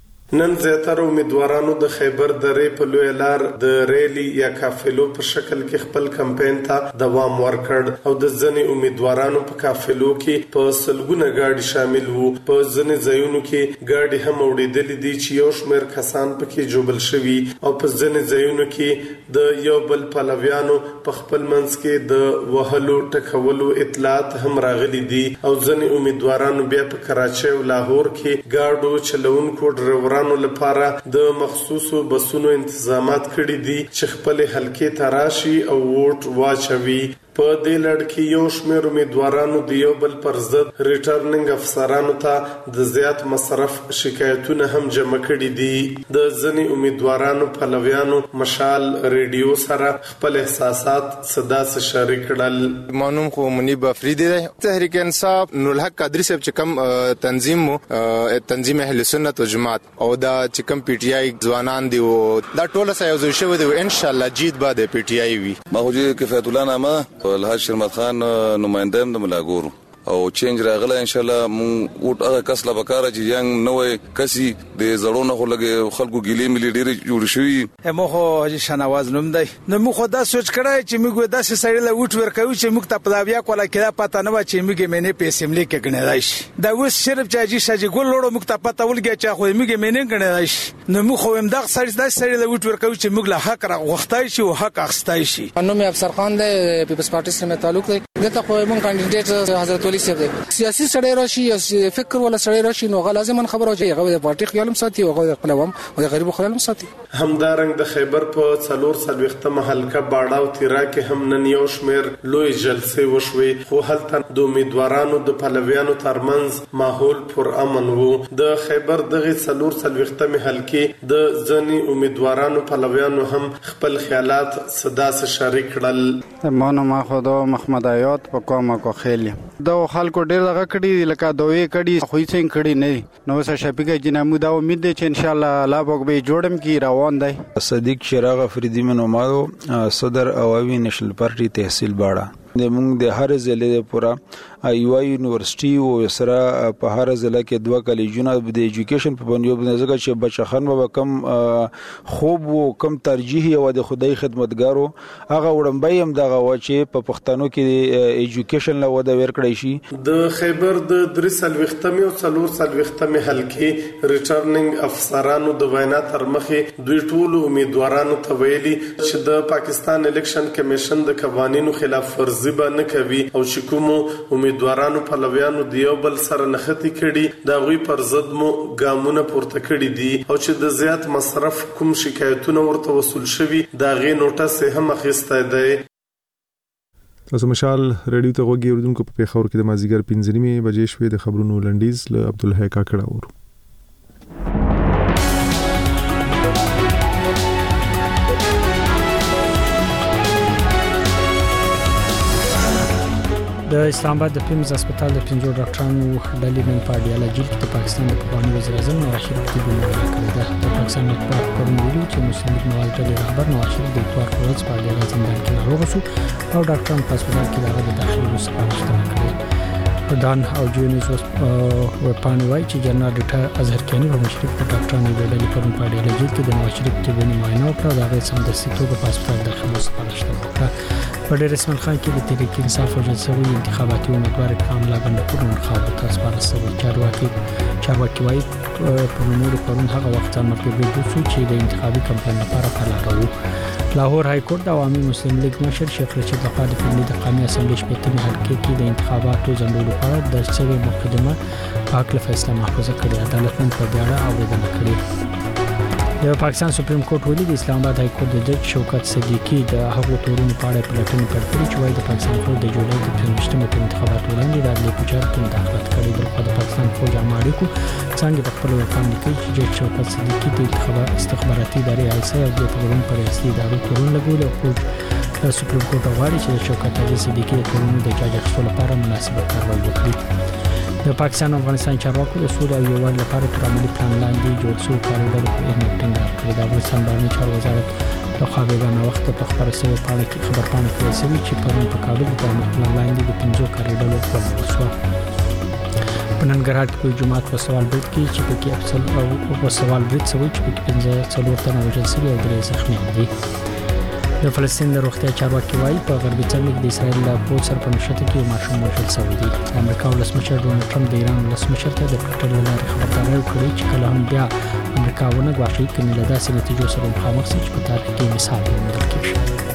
نن زیاتره امیدوارانو د خیبر درې په لوی لار د ریلی یا کافلو په شکل کې خپل کمپاین ته دوام ورکړ او د ځنې امیدوارانو په کافلو کې په سلګونه گاډي شامل وو. په ځنې ځایونو کې گاډي هم وړېدلې دي چې یو شمېر کسان پکې جوبل شوي او په ځنې ځایونو کې د یو بل پلویانو په خپل منځ کې د وهلو ټکولو اطلاعات هم راغلي دي او ځنې امیدوارانو بیا په کراچۍ او لاهور کې گاډو چلونکو ډرایورانو لپاره د مخصوصو بسونو انتظامات کړي دي چې خپل حلقې ته راشي او ووټ واچوي. په دې لړ کې یو شمېر امیدوارانو د یو بل پر ضد ریټرننګ افسرانو ته د زیات مصرف شکایتونه هم جمع کړي دي. د ځنې امیدوارانو پلویانو مشال ریډیو سره خپل احساسات صدا سره شریک کړل. مانوم خو منیب افریدی دی تحریک انصاف نور الحق قادری صاحب چې کوم تنظیم تنظیم اهل سنت و جماعت او دا چې کوم پی ټی آی ځوانان دی او دا ټول سره یو شوی دی ان شاء الله جیت به د پی ټی آی وي. ماجد کفایت الله نامه الحاج شرمت خان نمائنده د ملاګورو او چینج راغله ان شاء الله مون وټ هغه کس لا بکاره چې ینګ نوې کسي د زړونو خو لګي خلکو ګیلې ملي ډېری جوړ شوی. مو خو حاجی شنواز نوم دی نو مو خو دا سوچ کړای چې موږ د سړی له وټ ورکوي چې موږ ته پلاویا کوله کړه پته نه و چې موږ مینه په اسمبلی کې غنډای شي. دا اوس شرف چې حاجی شاجي ګل لوړو موږ ته پته ولګي چې خو موږ مینه غنډای شي. نو مو خو هم دا سړی د سړی له وټ ورکوي چې موږ له حق را وختای شي او حق اخستای شي. نو مې افسر خان دی پیپلز پارټي سره تعلق دی دته خو موږ کاندیدټ حضرت ولی صاحب دی. سیاسي سړی راشي یا فکر ولا سړی راشي نو لازم خبره وي هغه د پارټي خیالم ساتي او هغه خپل هم او د غریب خیالم ساتي. همدارنګ د خیبر په څلور سلوختمه حلقه باړه او تیرا کې هم نن یو شمیر لوی جلسې وشوي خو هلته د امیدوارانو د پلویانو ترمنځ ماحول پر امن وو. د خیبر دغه څلور سلوختمه حلقه د ځنی امیدوارانو پلویانو هم خپل خیالات صدا سره شریک کړل. مانو ما خدا محمد آیات په کومه کو خیل دا خلکو ډیر دغه کړي لکه دوی کړي خو یې څنګه کړي نه نو سه شپږه جنامو دا امید ده چې ان شاء الله لا به جوړم کی روان دی. صدیق شراغ افریدی منومادو صدر عوامی نشنل پارټي تحصیل باړه د موږ د هر ضلع پورا یو یونیورسيټي او سره په هر ضلع کې دوه کالجونه د ایجوکیشن په بنیاد باندې ځکه چې بچخان به کم خوب او کم ترجیح او د خدای خدمتګارو هغه وړمبای هم دغه و چې په پښتنو کې ایجوکیشن له وده ورکړی شي. د خیبر د درې سلوختمې او څلور سلوختمې حلقې ریټرنینګ افسرانو د وینا تر مخې دوی ټول امیدوارانو ته ویلي چې د پاکستان الیکشن کمیشن د قوانینو خلاف ورزي به نه کوي او چې کوم امیدوارانو په لویانو دیو بل سره نختی کړي دا غوي پر ضد مو ګامونه پورته کړي دي او چې د زیات مصرف کوم شکایتونه ورته وصول شوي دا غي نوټس هم اخیسته دی. تاسو مشال رادیو ته غوږی اوریدونکو په پیښور کې د مازیګر پنځه نیمې بجې شوې د خبرونو لنډیز له عبدالحی کاکړه ورو. د اسلام آباد د پیمز هسپتال د پنځو ډاکټرانو ډلې نن په ډیالوجي کې د پاکستان د پخواني وزیر اعظم نواز شریف د ګمارنه کړې ده. د پاکستان مطبوعات پرون ویلي چې مسلم لیگ نواز ډلې رهبر نواز شریف د اتوار په ورځ په ډیالوجي زندان کې ناروغ شو او ډاکټران په هسپتال کې دغه د داخلي سپارښتنه کړې. پردان او جونیز وپانه وایي چې جنرال ډاکټر اظهر کیانی په مشرف په ډاکټرانو د ډلې پرون په ډیالوجي کې د نواز شریف د بنی معاینه وکړه او هغه سمدستي توګه په هسپتال داخلي سپارښتنه وکړه. په ډېر اسماعیل خان کې د تحریک انصاف او جلسوي انتخاباتي امیدوار کاملا بندپور انتخاب ته سپارښتنه چارواکي چارواکي وایي په نور پرون هغه وخت مرکز به دوسو چې د انتخابي کمپاین لپاره پلانو. لاهور های کورټ د عوامي مسلم لیگ مشر شیخ رشید لخوا د فلمي د قومي اسمبلی شپږمې حلقې کې د انتخاباتو ځنډولو لپاره د سوي مقدمه په حق فیصله محفوظه کړې. عدالت نن په بیاړه اوریدنه کړې. د پاکستان سپریم کورټ ویلي د اسلام آباد های کورټ د جج شوکت صدیقی د هغو تورونو په اړه پلټنه پیل کړې چې وايي د پاکستان فوج د جولای د پنځمې په انتخاباتو وړاندې د عدلي پچار کې مداخلت کړې ده. خو د پاکستان فوج امریکو څنګه په خپل وکام لیکي چې جج شوکت صدیقی د انتخابات استخباراتي ادارې آی سی او د پروګرام پر رئیسي ادارو تورون لګول او فوج د سپریم کورټ غواړي چې د شوکت صدیقی د تورونو د جاج اخیستلو لپاره مناسبه کاروایی وکړي. د پاکستان او افغانستان چارواکو د سولې او یووالي لپاره تر عملي پلان لاندې جوړ شوی کاریډور په اهمیت ټینګار کړی. د افغانستان بهرنی چارو وزارت لخوا بېګانه وخت په خبره شوې پاڼه کې خبرپاڼه کې ویل چې پرون په کابل کې د عملي پلان لاندې د پنځو کاریډورو ولول شو. په ننګرهار کې په جمعات په سوال برید کې چې پکې افسل او په سوال برید شوی چې پکې پنځه څلور تنه وژل شوي او درې زخمیان دي. د فلسطین د روغتیا چارواکي وایي په غربي څنګ کې د اسرایل له پوځ سره په نښته کې یو ماشوم وژل شوی دی. د امریکا ولسمشر ډونالډ ټرمپ د ایران ولسمشر ته د ټویټر له لارې خبرداری ورکړی چې کله هم بیا امریکا ونه ګواښي کوي له داسې نتیجو سره مخامخ شي چې په تاریخ کې مثال وموندل کېږي.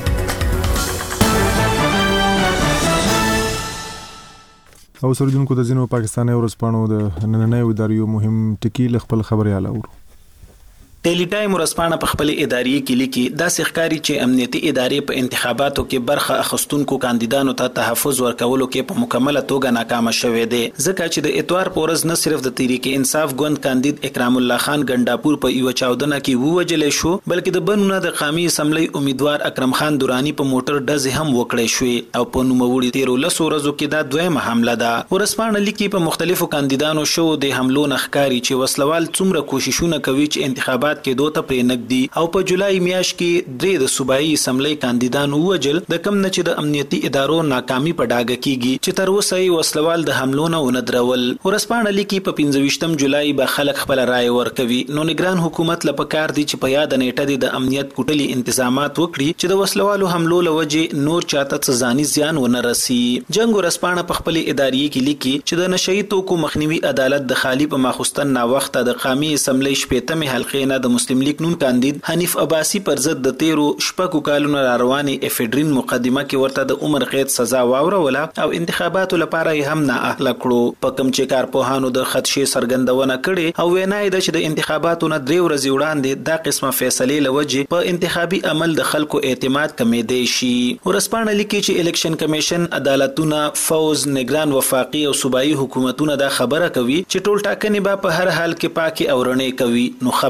او سردونکو د ځینو پاکستاني ورځپاڼو د نننۍ اداریو مهم ټکی ل خپل خبري اله ورو. ډیلی ټایم ورسپانه په خپل ادارې کې لیکي دا ښکاری چې امنیتي ادارې په انتخاباتو کې برخه اخستونکو کاندیدانو ته تحفظ ورکولو کې په مکمله توګه ناکامه شوې ده. ځکه چې د اتوار په ورځ نه صرف د تحریک انصاف ګوند کاندید اکرام الله خان ګنداپور په یو چاودنه کې ووجل شو بلکې د بنونه د قومي اسمبلی امیدوار اکرم خان دورانی په موټر ډز هم وکړې شو او په نوموړي تیرو لسو ورځو کې دا دویمه حمله ده. ورسپانه لیکي په مختلفو کاندیدانو شو د حملو نخکاری چې وسلوال څومره کوششونه کوي چې انتخابات کې دوه ته پرې نګدي او په جولای میاشت کې درې د صوبایي اسمبلی کاندیدانو وجل د کم نه چې د امنیتي ادارو ناکامي په ډاګه کیږي چې تر اوسه یې وسلوال د حملو نه وندرول. ورسپانه لیکي په پنځه جولای به خلک خپل رائے ورکوي نو نگران حکومت لپاره دي چې په یاد نیټه د امنیت کوټلي انتظامات وکړي چې د وسلوالو حملو لوجه نور چاته ځاني زیان ونه رسي. جنگ ورسپانه په خپل ادارې کې لیکي چې د نشئی توکو مخنیوي عدالت د خالی په ماخستن نا وخت د قومي اسمبلی شپږمې حلقې نه د مسلم لیگ نون کاندید حنیف عباسی پر ضد د تیرو شپږو کالونو رواني افیډرین مقدمه کې ورته د عمر قید سزا واوروله او انتخاباتو لپاره هم نه اهله کړو. په کوم چې کارپوهانو د خدشې سرګندونه کړي او وینای د چې د انتخاباتو نه درې ورځې وړاندې دا قسمه فیصله لوجه په انتخابي عمل د خلکو اعتماد کمې دی شي. ورسپانه لیکي چې الیکشن کمیشن عدالتونه فوز نگران وفاقي او صوبایي حکومتونه دا خبره کوي چې ټول ټاکنې به په هر حال کې پاکي او رڼې کوي نو خبردار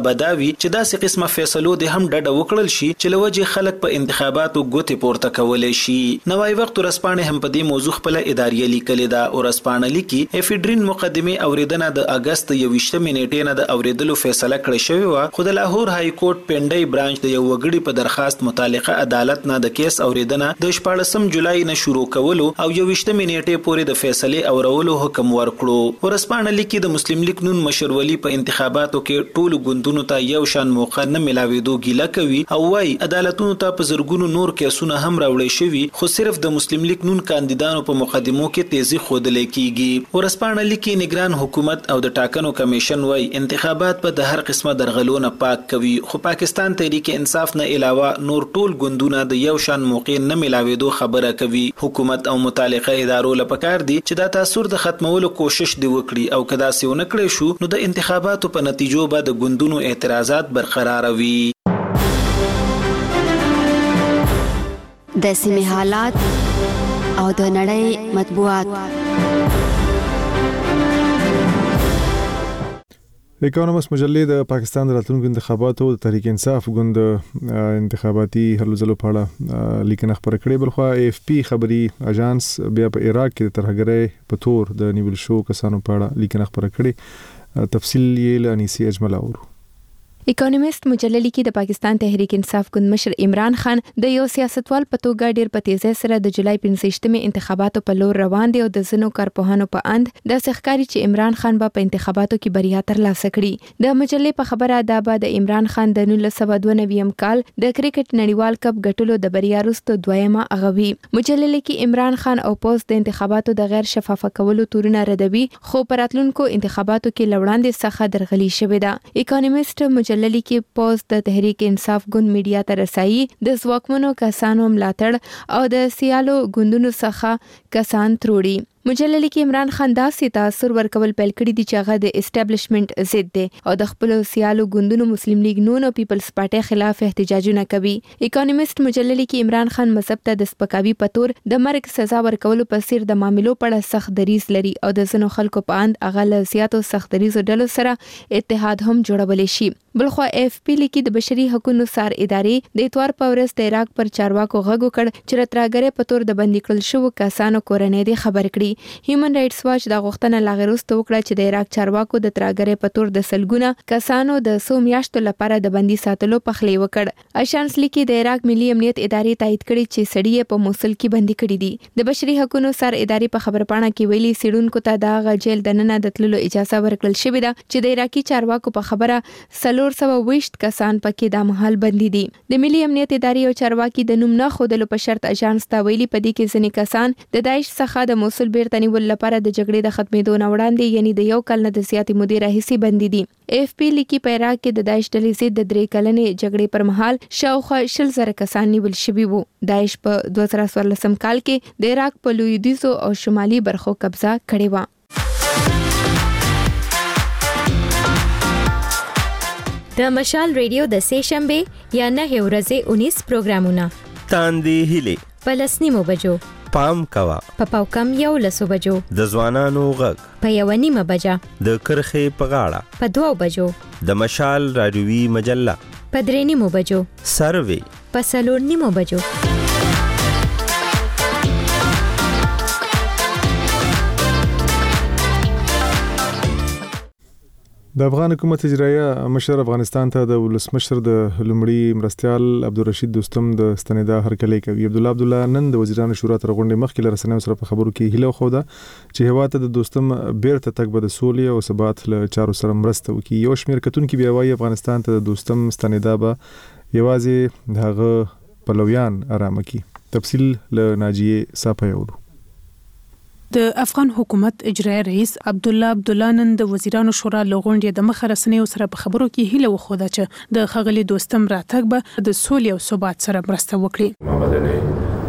وي چې داسې قسمه فیصلو د هم ډډه وکړل شي چې لوجه خلک په انتخاباتو ګوتې پورته کولای شي. نوای وخت ورسپانه هم په دې موضوع خپل اداري لیکلې ده. ورسپانه لیکي افیډرین مقدمه اوریدنه د اگست یوویشتمې نیټې نه د اوریدلو فیصله کړې شوې و، خو د لاهور های کورټ پنډي برانچ د یو وګړي په درخواست متعلقه عدالت نه د کیس اوریدنه د شپاړسم جولای نه شروع کولو او یوویشتمې نیټې پورې د فیصله اورولو حکم ورکړو. ورسپانه لیکي د مسلم لیگ نون مشرولي په انتخاباتو کې ټولو ګوندونو ته یو شان موقع نه ملاويدو ګیله کوي او وايي عدالتونو ته په زرګونو نور کیسونه هم راوړل شوي، خو صرف د مسلم لیگ نون کاندیدانو په مقدمو کې تیزی خودل کیږي. ورسپانه لیکي نگران حکومت او د ټاکنو کمیشن وايي انتخابات په د هر قسمه درغلونه پاک کوي، خو پاکستان تحریک انصاف نه علاوه نور ټول ګوندونه د یو شان موقع نه ملاويدو خبره کوي. حکومت او متعلقه ادارو لپاره دي چې دا تاثیر د ختمولو کوشش دی وکړي او کدا سیونه کړی شو نو د انتخاباتو په نتیجو به د ګوندونو اعتراضات برقرار وي. د سیمې حالات او د نړۍ مطبوعات. اکونومست مجلې د پاکستان د راتلونکو انتخاباتو د تحریک انصاف ګوند انتخاباتي هلو ځلو په اړه لیکنه خبره کړې. بلخوا اف پی خبري اژانس بیا په عراق کې د ترهګرۍ په تور د نیول شو کسانو په اړه لیکنه خبره کړې. تفصیل یې له انیسي اجمل اورو. اکونومست مجلې کې د پاکستان تحریک انصاف ګوند مشر عمران خان د یو سیاستوال په توګه ډیر په تیزه سره د جولای پنځه انتخاباتو په لور روان دي او د زنو کارپوهانو په اند د ښکاری چې عمران خان به په انتخاباتو کې بریا ترلاسه کړي. د مجلې په خبره دا به د عمران خان د نولس سوه دوه نوي کال د کرکټ نړیوال کپ ګټلو د بریا وروسته دویمه اغوي. مجلې کې عمران خان او پوز د انتخاباتو د غیر شفافه کولو تورونه ردوي، خو په راتلونکو انتخاباتو کې لوړاندې څخه درغلي شوې ده. اکونومست مجلې کې پوز د تحریک انصاف ګوند میډیا ته رسایي د ځواکمنو کسانو ملاتړ او د سیالو ګوندونو څخه کسان تروړي. مجلې کې عمران خان داسې تاثر ورکول پیل کړی دي چې هغه د اسټابلیشمنت ضد دي او د خپل سیالو ګوندونو مسلم لیگ نون او پیپلز پارټي خلاف احتجاجونه کوي. اکونومست مجلې کې عمران خان مذهب ته د سپکاوي په تور د مرګ سزا ورکولو په سیر د معاملو په اړه سخت دریځ لري او د ځینو خلکو په اند هغه له زیاتو سخت دریځو ډلو سره اتحاد هم جوړولی شي. بلخوا اف پی لیکي د بشري حقوقو سار ادارې د اتوار په ورځ د عراق پر چارواکو غږ وکړ چې راتراګره په تور د بندي کړل شو کسانو کورنۍ دی خبر کړي. هیومن رائټس واچ دا غوښتنه لاغروسته وکړه چې د عراق چارواکو د تراګره په تور د سلګونه کسانو د سو میاشتو لپاره د بندي ساتلو پخلی وکړ. اشانس لیکي د عراق ملي امنیت ادارې تایید کړي چې سړی په موصل کې بندي کړي دي. د بشري حقوقو سار ادارې په خبرپاڼه کې ویلي سیډونکو ته دا غجیل د نن د تللو اجازه ورکړل شوې ده چې د عراقي چارواکو په خبره سلور سو ویشت کسان پکې د محل بندي دي. د ملي امنیت ادارې او چارواکي د نوم نه خودلو په شرط اژانس ته ویلي پدې کې ځینې کسان د داعش څخه د موصل بیرته نیول لپاره د جګړې د ختمېدو نه وړاندې یعنی د یو کال نه د زیاتې مودې راهیسې بندي دي. اف پی لیکي په عراق کې د داعش ډلې ضد د درې کلنې جګړې پر مهال شاوخوا شل زره کسان نیول شوي وو. داعش په دوه زره څوارلسم کال کې د عراق په لویدیځو او شمالي برخو قبضه کړې وه. د مشال ریډیو د سه شنبه یا نه ورځې انیس پروګرامونه تاندې هلي په لسنیمو بجو پام کوا په پاوکم یو لسو بجو د ځوانانو غږ په یو نیمه بجه د کرخې په غاړه په دوو بجو د مشال رادیوي مجله په درې نیمو بجو سروي په څلور نیمو بجو. د افغان حکومت اجرایه مشر افغانستان ته د ولسمشر د لومړي مرستيال عبدالرشید دوستم د ستنېدا هرکلی کوي. عبد الله عبد الله نن د وزیرانو شورا تر غونډې مخکې له رسنیو سره په خبرو کې هیله خوده چې هیواد ته د دوستم بیرته تګ به د سولې او ثبات له چارو سره مرسته وکړي. یو شمېر کتونکي بیا وایي افغانستان ته د دوستم ستنېدا به یوازې دغه پلویان آرامه کړي. تفصیل له ناجیه صافیولو. د افغان حکومت اجرایي رئیس عبد الله عبد الله نن د وزیرانو شورا لغونډې د مخ رسنیو سره په خبرو کې هیله وخوده چې د خغلی دوستم راتګ به د سولې او ثبات سره مرسته وکړي.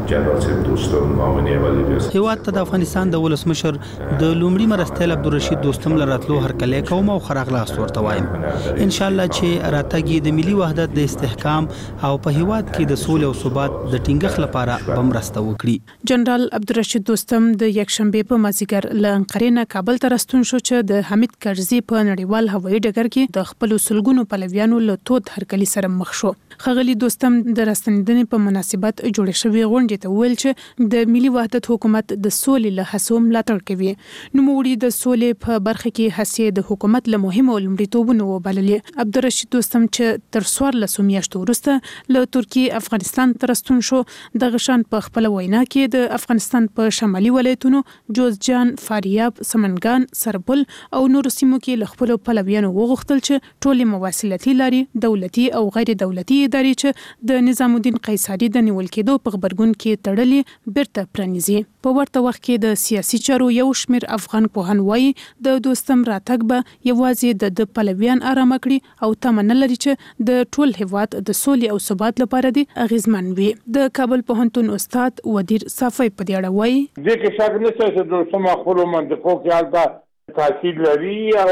جنرال صاحب دوستم مامنې وزیر هیواد ته د افغانستان د ولسمشر د لومړي مرستیال عبدالرشید دوستم لراتلو هرکلی کوم او خراغلاس ورته وایم ان شاء الله چې راتګي د ملي وحدت د استحکام او په هیواد کې د سولې او ثبات د ټینګښت لپاره بمرسته وکړي. جنرال عبدالرشید دوستم د یکشنبه په مازیګر له انقرې نه کابل ته راستون شو چې د حمید کرزي په نړیوال هوایي ډګر کې د خپل سلګونو پلویانو له تود هرکلی سره مخ شو. خغلی دوستم د راستنیدنې په مناسبت جوړ شوی غونډې ته ویل چې د ملي وحدت حکومت د سولې له هڅو ملاتړ کوي. نو موړي د سولې په برخه کې هڅې د حکومت له مهمو لومړیتوبونو وبللې. عبدالرشید دوستم چې تر څوارلسو میاشتو وروسته له ترکیې افغانستان ته راستون شو د غشان په خپل وینا کې د افغانستان په شمالي ولایتونو جوزجان، فاریاب، سمنګان، سرپل او نورو سیمو کې له خپل پلویانو وغوښتل چې ټولې مواصلاتي لارې دولتي او غیر دولتي ادارې چې د نظام الدین قیصري د نیول کېدو په خبرګون کې تړلې بیرته پرانیزي. په ورته وخت کې د سیاسي چارو یو شمېر افغان پوهان وایي د دوستم راتګ به یوازې د پلویان آرام کړي او تمه لري چې د ټول هیواد د سولې او ثبات لپاره دی اغیزمن وي. د کابل پوهنتون استاد ودیر صافی په دې اړه وایي د کې شک نشته چې دوستم خپل منطقو کې حالت تاثیر لري او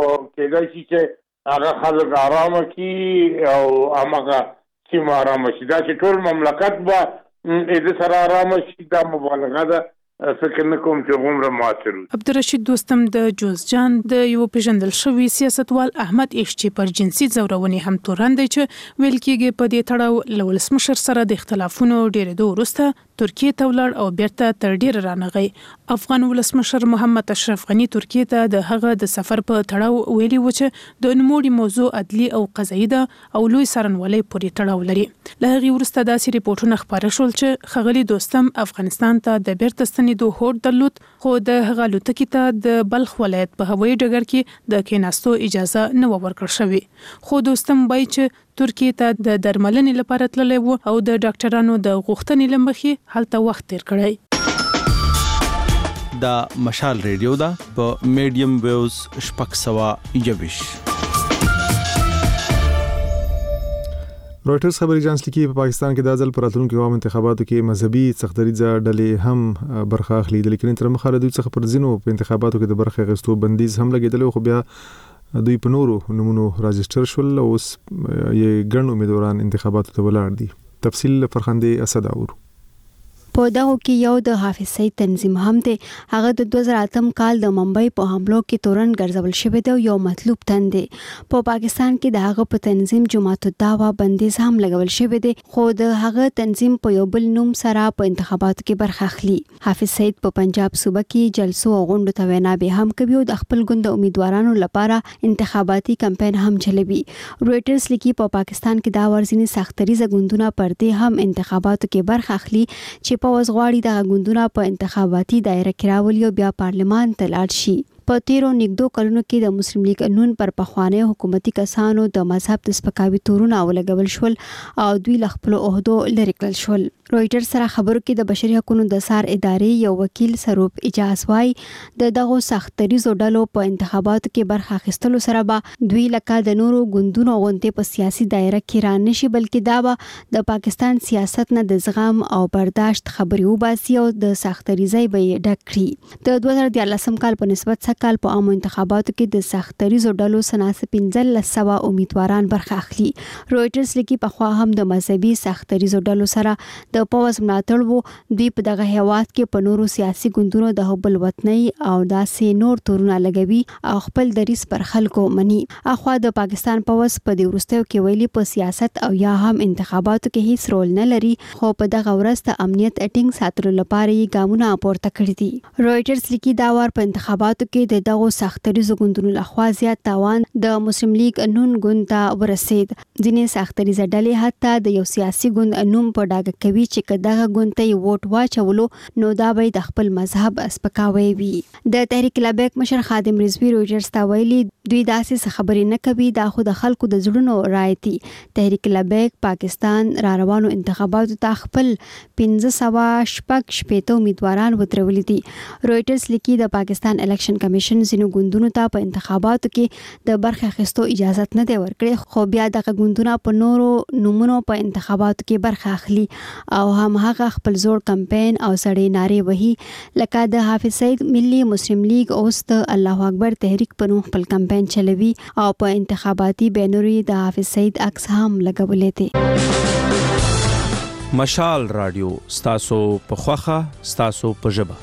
کېدای شي چې هغه خلک آرام کی او هغه چې آرام شي دا چې ټول مملکت به د سره آرام شي دا مبالغه ده فکر نه کوم چې عمر معاصر. عبدالرشید دوستم د جوزجان د یو پیژندل شوی سیاستوال احمد ایشچی پر جنسي ځورونې هم تورن دی چې ویل کېږي په دې تړاو له ولسمشر سره د اختلافونو ډېرېدو وروسته ترکیه ته ولاړ او بیرته تر ډیره رانغی. افغان ولسمشر محمد اشرف غنی ترکیه ته د هغه د سفر په تړاو ویلي و چې د نوموړي موضوع عدلي او قضایي ده او لوی څارنوالۍ پورې تړاو لري. له هغې وروسته داسې ریپورټونه خپاره شول چې ښاغلي دوستم افغانستان ته د بیرته ستنېدو هوډ درلود خو د هغه الوتکې ته د بلخ ولایت په هوایي ډګر کې د کېناستو اجازه نه وه ورکړل شوې. خو دوستم وایي چې ترکیه ته د درملنې لپاره تللی و او د ډاکټرانو د غوښتنې له مخې هلته وخت تیر کړی. دا مشال ریډیو ده په میډیم ویوز شپږ سوه یوویشت. رويټرز خبري اژانس لیکي په پاکستان کې د ځل پر راتلونکو عام انتخاباتو کې مذهبي سختدریځه ډلې هم برخه اخلي. د لیکنې تر مخه دوی څخه پر ځینو په انتخاباتو کې د برخه غوښتو بندیز هم لګیدل خو بیا دوی په نورو نمونو راجستر شول او یې ګڼ امیدواران انتخاباتو ته ولاړ دي. تفصیل فرخنده اسد اور په دغه کې یو د حافظ سید تنظیم هم دی. هغه د دوه زره اتم کال د ممبئی په حملو کې تورن ګرځول شوی دی او یو مطلوب تن دی. په پاکستان کې د هغه په تنظیم جماعت الدعوه بندیز هم لګول شوی دی خو د هغه تنظیم په یو بل نوم سره په انتخاباتو کې برخه اخلي. حافظ سید په پنجاب صوبه کې جلسو او غونډو ته ویناوې هم کوي او د خپل ګوند امیدوارانو لپاره انتخاباتي کمپاین هم چلوي. رويټرز لیکي په پاکستان کې دا ورځنی سختريزه ګوندونه پر دې هم انتخاباتو کې برخه اخلي چې په وزغواړي د غوندونه په انتخاباتي دایره کې راولي او بیا پارلمان ته لاړ شي. په تیرو نګدو کلونو کې د مسلم لیگ قانون پر پخوانی حکومتي کسانو د مذهب د سپکاوي تورونه ولګول شول او دوی له خپل عہدو لرې کړل شول. رويټر سره خبرو کې د بشري حقوقو د سار ادارې یو وکیل سروپ اجاز وايي د دغه سختريزو ډلو په انتخاباتو کې برخه اخیستلو سره به دوی لکه د نورو ګوندونو غونډې په سیاسي دایره کې را نشي بلکې دا به د پاکستان سیاست نه د زغم او برداشت خبري وباسي او د سختريزي به ډک کړي. د دوه زره دیارلسم کال په نسبت کال په عامو انتخاباتو کې د سختريزو ډلو سناسه پنځلس سوه امیدواران برخه اخلي. رويټرز لیکي په خوا هم د مذهبي سختريزو ډلو سره د پوز ملاتړ وو. دوی په دغه هیواد کې په نورو سیاسي ګوندونو د حب الوطنۍ او داسې نور تورونه لګوي او خپل دریس پر خلکو مني. اخوا د پاکستان پوز په دې وروستیو کې ویلي په سیاست او یا هم انتخاباتو کې هیڅ رول نه لري خو په دغه ورځ د امنیت اټینګ ساتلو لپاره یې ګامونه پورته کړي دي. رويټرز لیکي دا وار په انتخاباتو کې د دغه سختريزو ګوندونو لخوا زیات تاوان د مسلم لیگ نون ګوند ته ورسید. ځینې سختريزه ډلې حتی د یو سیاسي ګوند نوم په ډاګه کوي چې کداغه ګوند ته ووټ واچولو نو دا به د خپل مذهب اسپکاوي وي. د تحریک لبیک مشر خادم رضوی رويټرز ته ویلي دوی داسې خبرې نه کوي دا خو د خلکو د زړونو رائے دي. تحریک لبیک پاکستان را روانو انتخاباتو ته خپل پنځه سوه شپږ شپېته امیدواران ودرولي دي. رويټرز لیکي د پاکستان الیکشن کمیشن کمیشن زینو ګوندونو ته په انتخاباتو کې د برخه اخیستو اجازه نه دی ورکړي، خو بیا دغه ګوندونه په نورو نومونو په انتخاباتو کې برخه اخلي او هم هغه خپل زوړ کمپاین او سړې نارې وهي، لکه د حافظ سعید ملي مسلم لیگ اوس د الله اکبر تحریک په نوم خپل کمپاین چلوي او په انتخاباتي بینرونو د حافظ سعید عکس هم لګولې دي. مشال رادیو ستاسو په خوخه ستاسو په ژبه.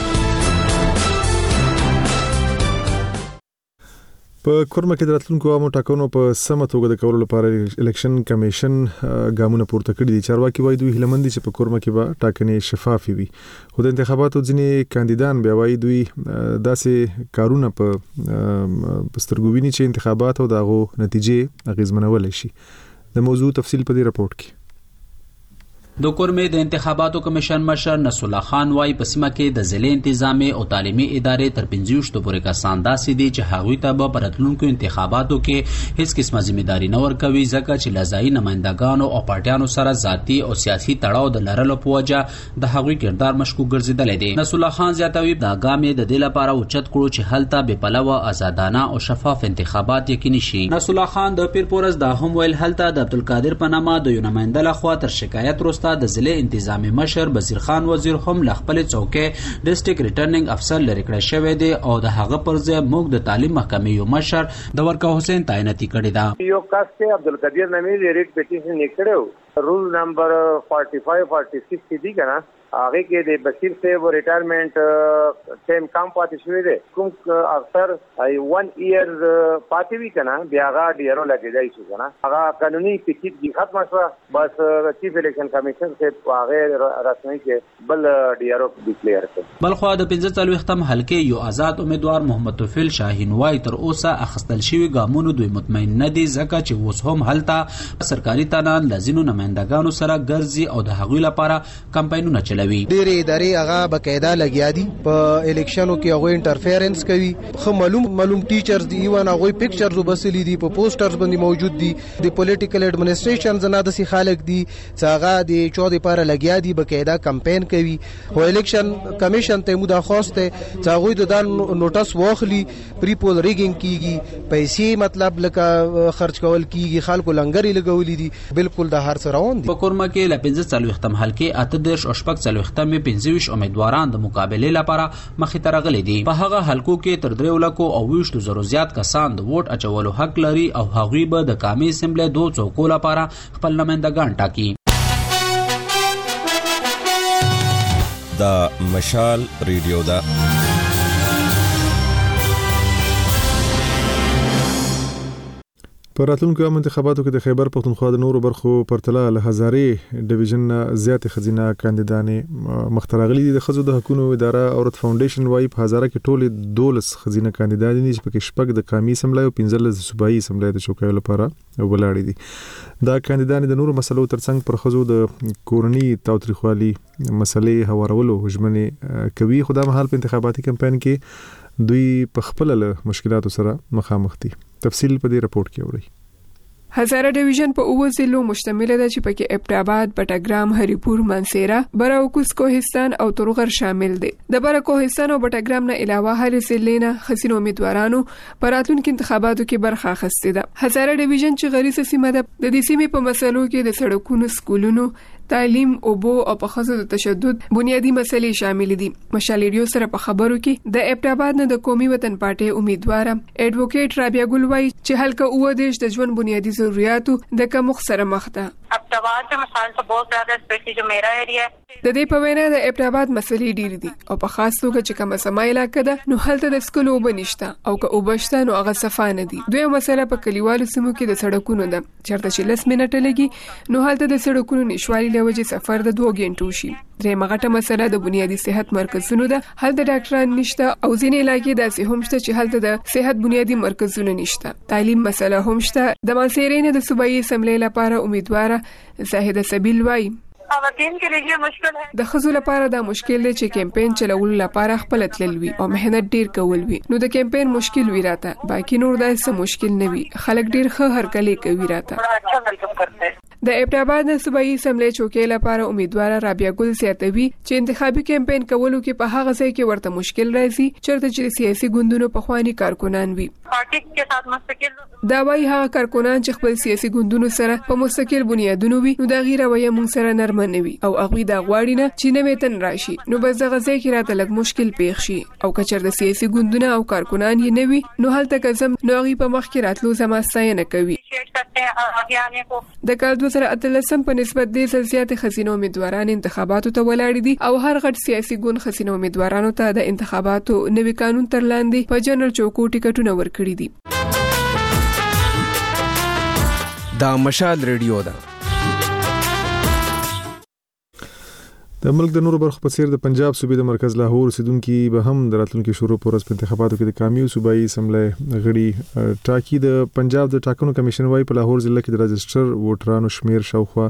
په کورما کې د راتلونکو عامو ټاکنو په سمه توګه د کولو لپاره الیکشن کمیشن ګامونه پورته کړي دي. چارواکي وایي دوی هیله مند دي چې په کورما کې به ټاکنې شفافې وي، خو د انتخاباتو ځینې کاندیدان بیا وایي دوی داسې کارونه په سترګو ویني چې انتخابات او دغه نتیجې اغیزمنولی شي. د موضوع تفصیل په دې راپورټ کې. د کورمې د انتخاباتو کمیشن مشر نصر الله خان وايي په سیمه کې د ضلع انتظامی او تعلیمي ادارې تر پنځه ویشت پورې کسان داسې دي چې هغوی ته به په راتلونکو انتخاباتو کې هیڅ قسمه ذمہداري نه ورکوي، ځکه چې له ځایي نمایندګانو او پارټیانو سره ذاتي او سیاسي تړاو د لرلو په وجه د هغوی کردار مشکوک ګرځېدلی دی. نصر الله خان زیاتوي دا ګام یې د دې لپاره اوچت کړو چې هلته بې پلوه، آزادانه او شفاف انتخابات یقیني شي. نصر الله خان د پیرپورس دا هم ویل هلته د عبدالقادر په نامه د یو نماینده لخوا تر شکایت وروسته د ضلع انتظامی مشر بصیر خان وزیر هم له خپل څوکۍ ډیسټریکټ ریټرنینګ افسر لري کړی شوی دی او د هغه پر ځای موږ د تعلیم محکمې یو مشر د ورکا حسین تعیناتی کړی دا. یو کس ته عبدالقادر نامې ریټ پټیشن نکړو، رول نمبر پنځه پنځه پنځه شپږ دی کنه، هغه کې د بصیر صاحب ریټایرمنټ ټیم کم پاتې شوی دی، کوم افسر ای ون ایئر پاتې وی کنه بیا هغه ډیرو لګیدای شي کنه، هغه قانوني ټیکټ دی ختم شو، بس چیف الیکشن کمیشن سے هغه رسمي کې بل ډیرو ډیکلیئر کړ. بلخو د پنځه څلوېښتم حلقې یو آزاد امیدوار محمد توفیل شاهین وای تر اوسه اخستل شوی ګامونو دوی مطمئن نه دي، ځکه چې اوس هم هلته سرکاري تنان لازینو نمائندګانو سره ګرځي او د هغوی لپاره کمپاینونه چلوي. ډېرې ادارې هغه بقاعده لګیا دي په الیکشنو کې، هغوی انټرفیرنس کوي، خو معلوم معلوم ټیچرز دي، ایون هغوی پکچرز وبسلي دي، په پوسټرز باندې موجود دي، د پولیټیکل ایڈمنسټریشن زنه داسې خلک دي چې هغه د چو لپاره لګیا دي، بقاعده کمپاین کوي. خو الیکشن کمیشن ته مو دا خواسته چې هغوی د دان نوټس واخلي، پری پول ریګینګ کیږي، پیسې مطلب لکه خرج کول کیږي، خلکو لنګري لګولې دي، بالکل د هر څه روان دي. په کورما کې ل پنځه څلوېښتم حلقې اته دېرش او شپږ څلوېښتم پنځه ویشت امیدواران د مقابلې لپاره مخې ته راغلي دي. په هغه حلقو کې تر درې لکو او ویشتو زرو زیات کسان د ووټ اچولو حق لري او هغوی به د قومي اسمبلی دوه څوکو لپاره خپل نمایندګان ټاکي. دا مشال ریډیو دا په راتلونکو عام انتخاباتو کې د خیبر پښتونخوا د نورو برخو پرتله له هزارې ډیویژن زیات خزینه کاندیدانې مخترغلي دي. د خزو د حقوقو اداره اورت فاونډیشن وايي په هزاره کې ټول دولس خزینه کاندیدان دي چې پکې شپږ د قومي اسمبلی او پنځه د صوبایي اسمبلی د چوکیو لپاره ولاړ دي. دا کاندیدان د نورو مسلو ترڅنګ پر خزو د کورنۍ تاوتریخوالي مسلې هوارولو ژمنې کوي. خو دا مهال په انتخاباتي کمپاین کې دوی په خپل له مشکلاتو سره مخامخ دي. تفصیل په دې راپورټ کې اورئ. هزاره ډیویژن په اوه ضلعو مشتمل ده چې پکې ابټاباد، بټګرام، هریپور، منصیره، براوکوس، کوهستان او تورغر شامل دي. د برا کوهستان او بټګرام نه علاوه هر ضلع نه خسینو امیدوارانو په راتلونکو انتخاباتو کې برخه اخیستې ده. هزاره ډیویژن چې غریزه سیمه ده، د دې سیمې په مسلو کې د سړکونو، سکولونو، تعلیم، اوبو او په خصوص د تشدد بنیادی مسلې شامل دي. مشال ریډیو سره په خبرو کې د ابټاباد نه د قومي وطن پارټي امیدوار ایڈوکیټ رابعه ګل وايي چې حلقه اوه دیش د ژوند بنیادی ضرورتو د کمښت سره مخ ده. ابټاباد में मसाल तो बहुत ज्यादा स्पेशली जो मेरा एरिया है د دې په وینا د ابټاباد مسلې ډېر دي او په خاص توګه چې کومه سما علاقه ده نو هلته د سکول اوبه نشته او که اوبه شته نو هغه صفا نه دي. دوی مسله په کلیوالو سیمو کې د سړکونو ده، چېرته چې لس منټه لګي نو هلته د سړکونو نشوالي له وجې سفر د دوه غنټو شي. درېیمه غټه مسله د بنیادي صحت مرکزونو ده، هلته ډاکټران نشته او ځینې علاقې داسې هم شته چې هلته د صحت بنیادي مرکزونه نشته. تعلیم مسله هم شته. د منصیرې نه د صوبایي اسمبلی لپاره امیدواره زاهده سبیل وايي خواتین کے لیے مشکل ہے. د خزو لپاره دا مشکل دی چې کمپاین چلول لپاره خپل تلوي او مهنت ډیر کول وي، نو د کمپاین مشکل وی راته، باقي نور دا څه مشکل نه وي. خلک ډیر ښه هرکلی کوي راته. د ابټاباد د صوبایي اسمبلی چوکۍ لپاره امیدوار رابعه ګل زیاتوي چې انتخابي کمپاین کولو کې په هغه ځای کې ورته مشکل راځي چېرته چې سیاسي ګوندونو په خواني کارکونان وي. دا وايي هغه کارکونان چې خپل سیاسي ګوندونو سره په مستقل بنیادونو وي نو دا غیر رویه مونږ سره نرمه نه وي او هغه دا غواړي نه چې نوې تن راشي نو بس دغه ځای کې راته لږ مشکل پیښ شي او کچر د سیاسي ګوندونو او کارکونان یې نه وي نو هلته کزم نو هغه په مخ کې راتلو زما ستاینه کوي. د کال دوه زره اتلسم په نسبت د زیات خزینه امیدواران انتخاباتو ته ولاړ دي او هر غټ سیاسي ګوند خزینه امیدوارانو ته د انتخاباتو نوي قانون تر لاندې په جنرال چوکو ټیکټونه ورکړي دي. دا مشال ریډیو ده. د ملک د نورو برخو په څیر د پنجاب صوبې د مرکز لاهور اوسیدونکي به هم د راتلونکي شروع پر ورځ په انتخاباتو کې د کامیو صوبایي اسمبلی غړي ټاکي. د پنجاب د ټاکنو کمیشن وايي په لاهور ضلع کې د رجسټر ووټرانو شمیر شاوخوا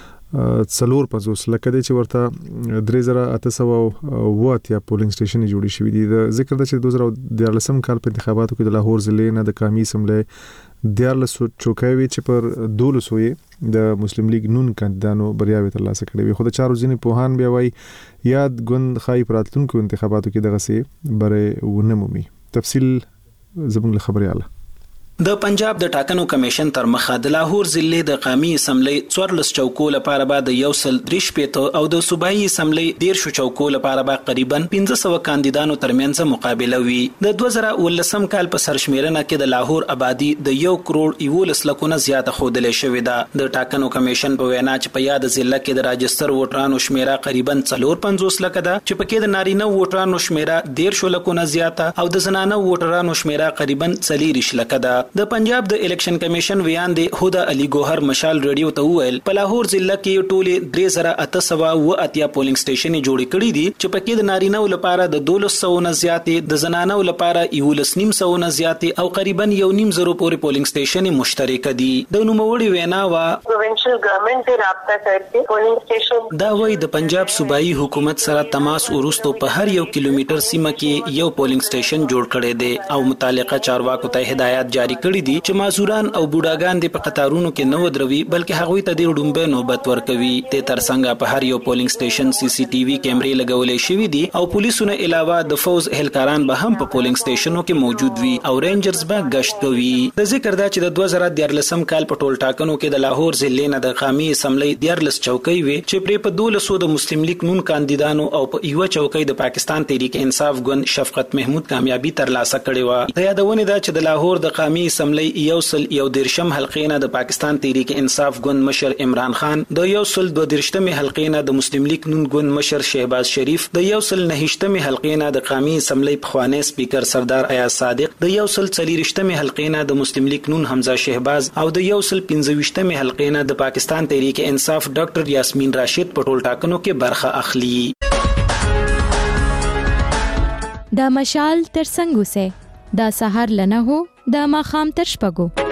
څلور پنځوس لکه دی چې ورته درې زره اته سوه اوه اتیا پولینګ سټیشن جوړې شوي دي. د ذکر ده چې دوه زره دیارلسم کال په انتخاباتو کې د لاهور ضلع نه د کامي اسمبلی دیارلس چوکۍ وي چې پر دولسو یې د مسلم لیگ نون کاندیدانو بریاوې ترلاسه کړې وي. خو د چارو ځینې پوهان بیا وایي یاد ګوند ښایي په راتلونکو انتخاباتو کې دغسې بری ونه مومي. تفصیل زموږ له خبریاله. د پنجاب د ټاکنو کمیشن تر مخه د لاهور ضلع د قامي اسمبلی څوارلس چوکو لپاره به د یو سل درې شپېته او د صوبایي اسمبلی دیرشو چوکو لپاره به تقریبا پنځه سوه کاندیدانو ترمنځ مقابله وي. د دوه زره اوولسم کال په سرشمیرنه کې د لاهور آبادی د یو کروڑ یولس لکونه زیاته ښودلې شوې ده. د ټاکنو کمیشن په وینا چې په یاد ضلع کې د راجستر ووټرانو شمیره تقریبا څلور پنځوس لکه ده چې پکې د نارینه ووټرانو شمیره دیرشو لکونه زیاته او د زنانه ووټرانو شمیره تقریبا څلېرویشت لکه ده. د پنجاب د الیکشن کمیشن ویان دی هدا علي ګوهر مشال ریډیو ته وویل په لاهور ضلع کې ټولې درې زره اته سوه اوه اتیا پولینګ سټیشن جوړې کړي دي چې پکې د نارینه لپاره د دولس سوه نه زیاتې د زنانه لپاره یولس نیم سوه نه زیاتې او تقریبا یو نیم زرو پورې پولینګ سټیشن مشترک دي. د نوموړي وینا وا پروینشل ګورنمنت سره رابطه کړي پولینګ سټیشن دا وایي د پنجاب صوبایي حکومت سره تماس ورستو په هر یو کیلومتر سیمه کې یو پولینګ سټیشن جوړ کړي دي او متعلقه چارواکو ته هدایت جاری کړي دي چې مازوران او بوډاګان د په قطارونو کې نه ودروي بلکې هغوی ته د ډومبه نوبت ورکوي. د ترڅنګ په هر یو پولینګ سټیشن سی سی ټي وي کیمرې لګولې شوې دي او پولیسونه علاوه د فوز هلکاران به هم په پولینګ سټیشنونو کې موجود وي او رینجرز به گشت کوي. د ذکر دا چې د دوه زره دیارلسم کال په ټول ټاکنو کې د لاهور ضلع نه د قامي اسمبلی دیارلس چوکۍ وي چې پرې په دولسو د مسلم لیگ نون کاندیدانو او په یو چوکۍ د پاکستان تحریک انصاف ګوند شفقت محمود کامیابی ترلاسه کړې و. د یادونه ده چې د لاهور د قامي اسمبلی یو سل یو دیرشم حلقې نه د پاکستان تحریک انصاف ګوند مشر عمران خان، د یو سل دوه دیرشتمې حلقې نه د مسلم لیگ نون ګوند مشر شهباز شریف، د یو سل نهشتمې حلقې نه د قومي اسمبلی پخوانی سپیکر سردار ایاز صادق، د یو سل څلوېښتمې حلقې نه د مسلم لیگ نون حمزه شهباز او د یو سل پنځه ویشتمې حلقې نه د پاکستان تحریک انصاف ډاکټر یاسمین راشد په ټول ټاکنو کې برخه اخلي. دا مشال تر څنګه سه دا سحر لنه هو دا ماخام تر شپږو.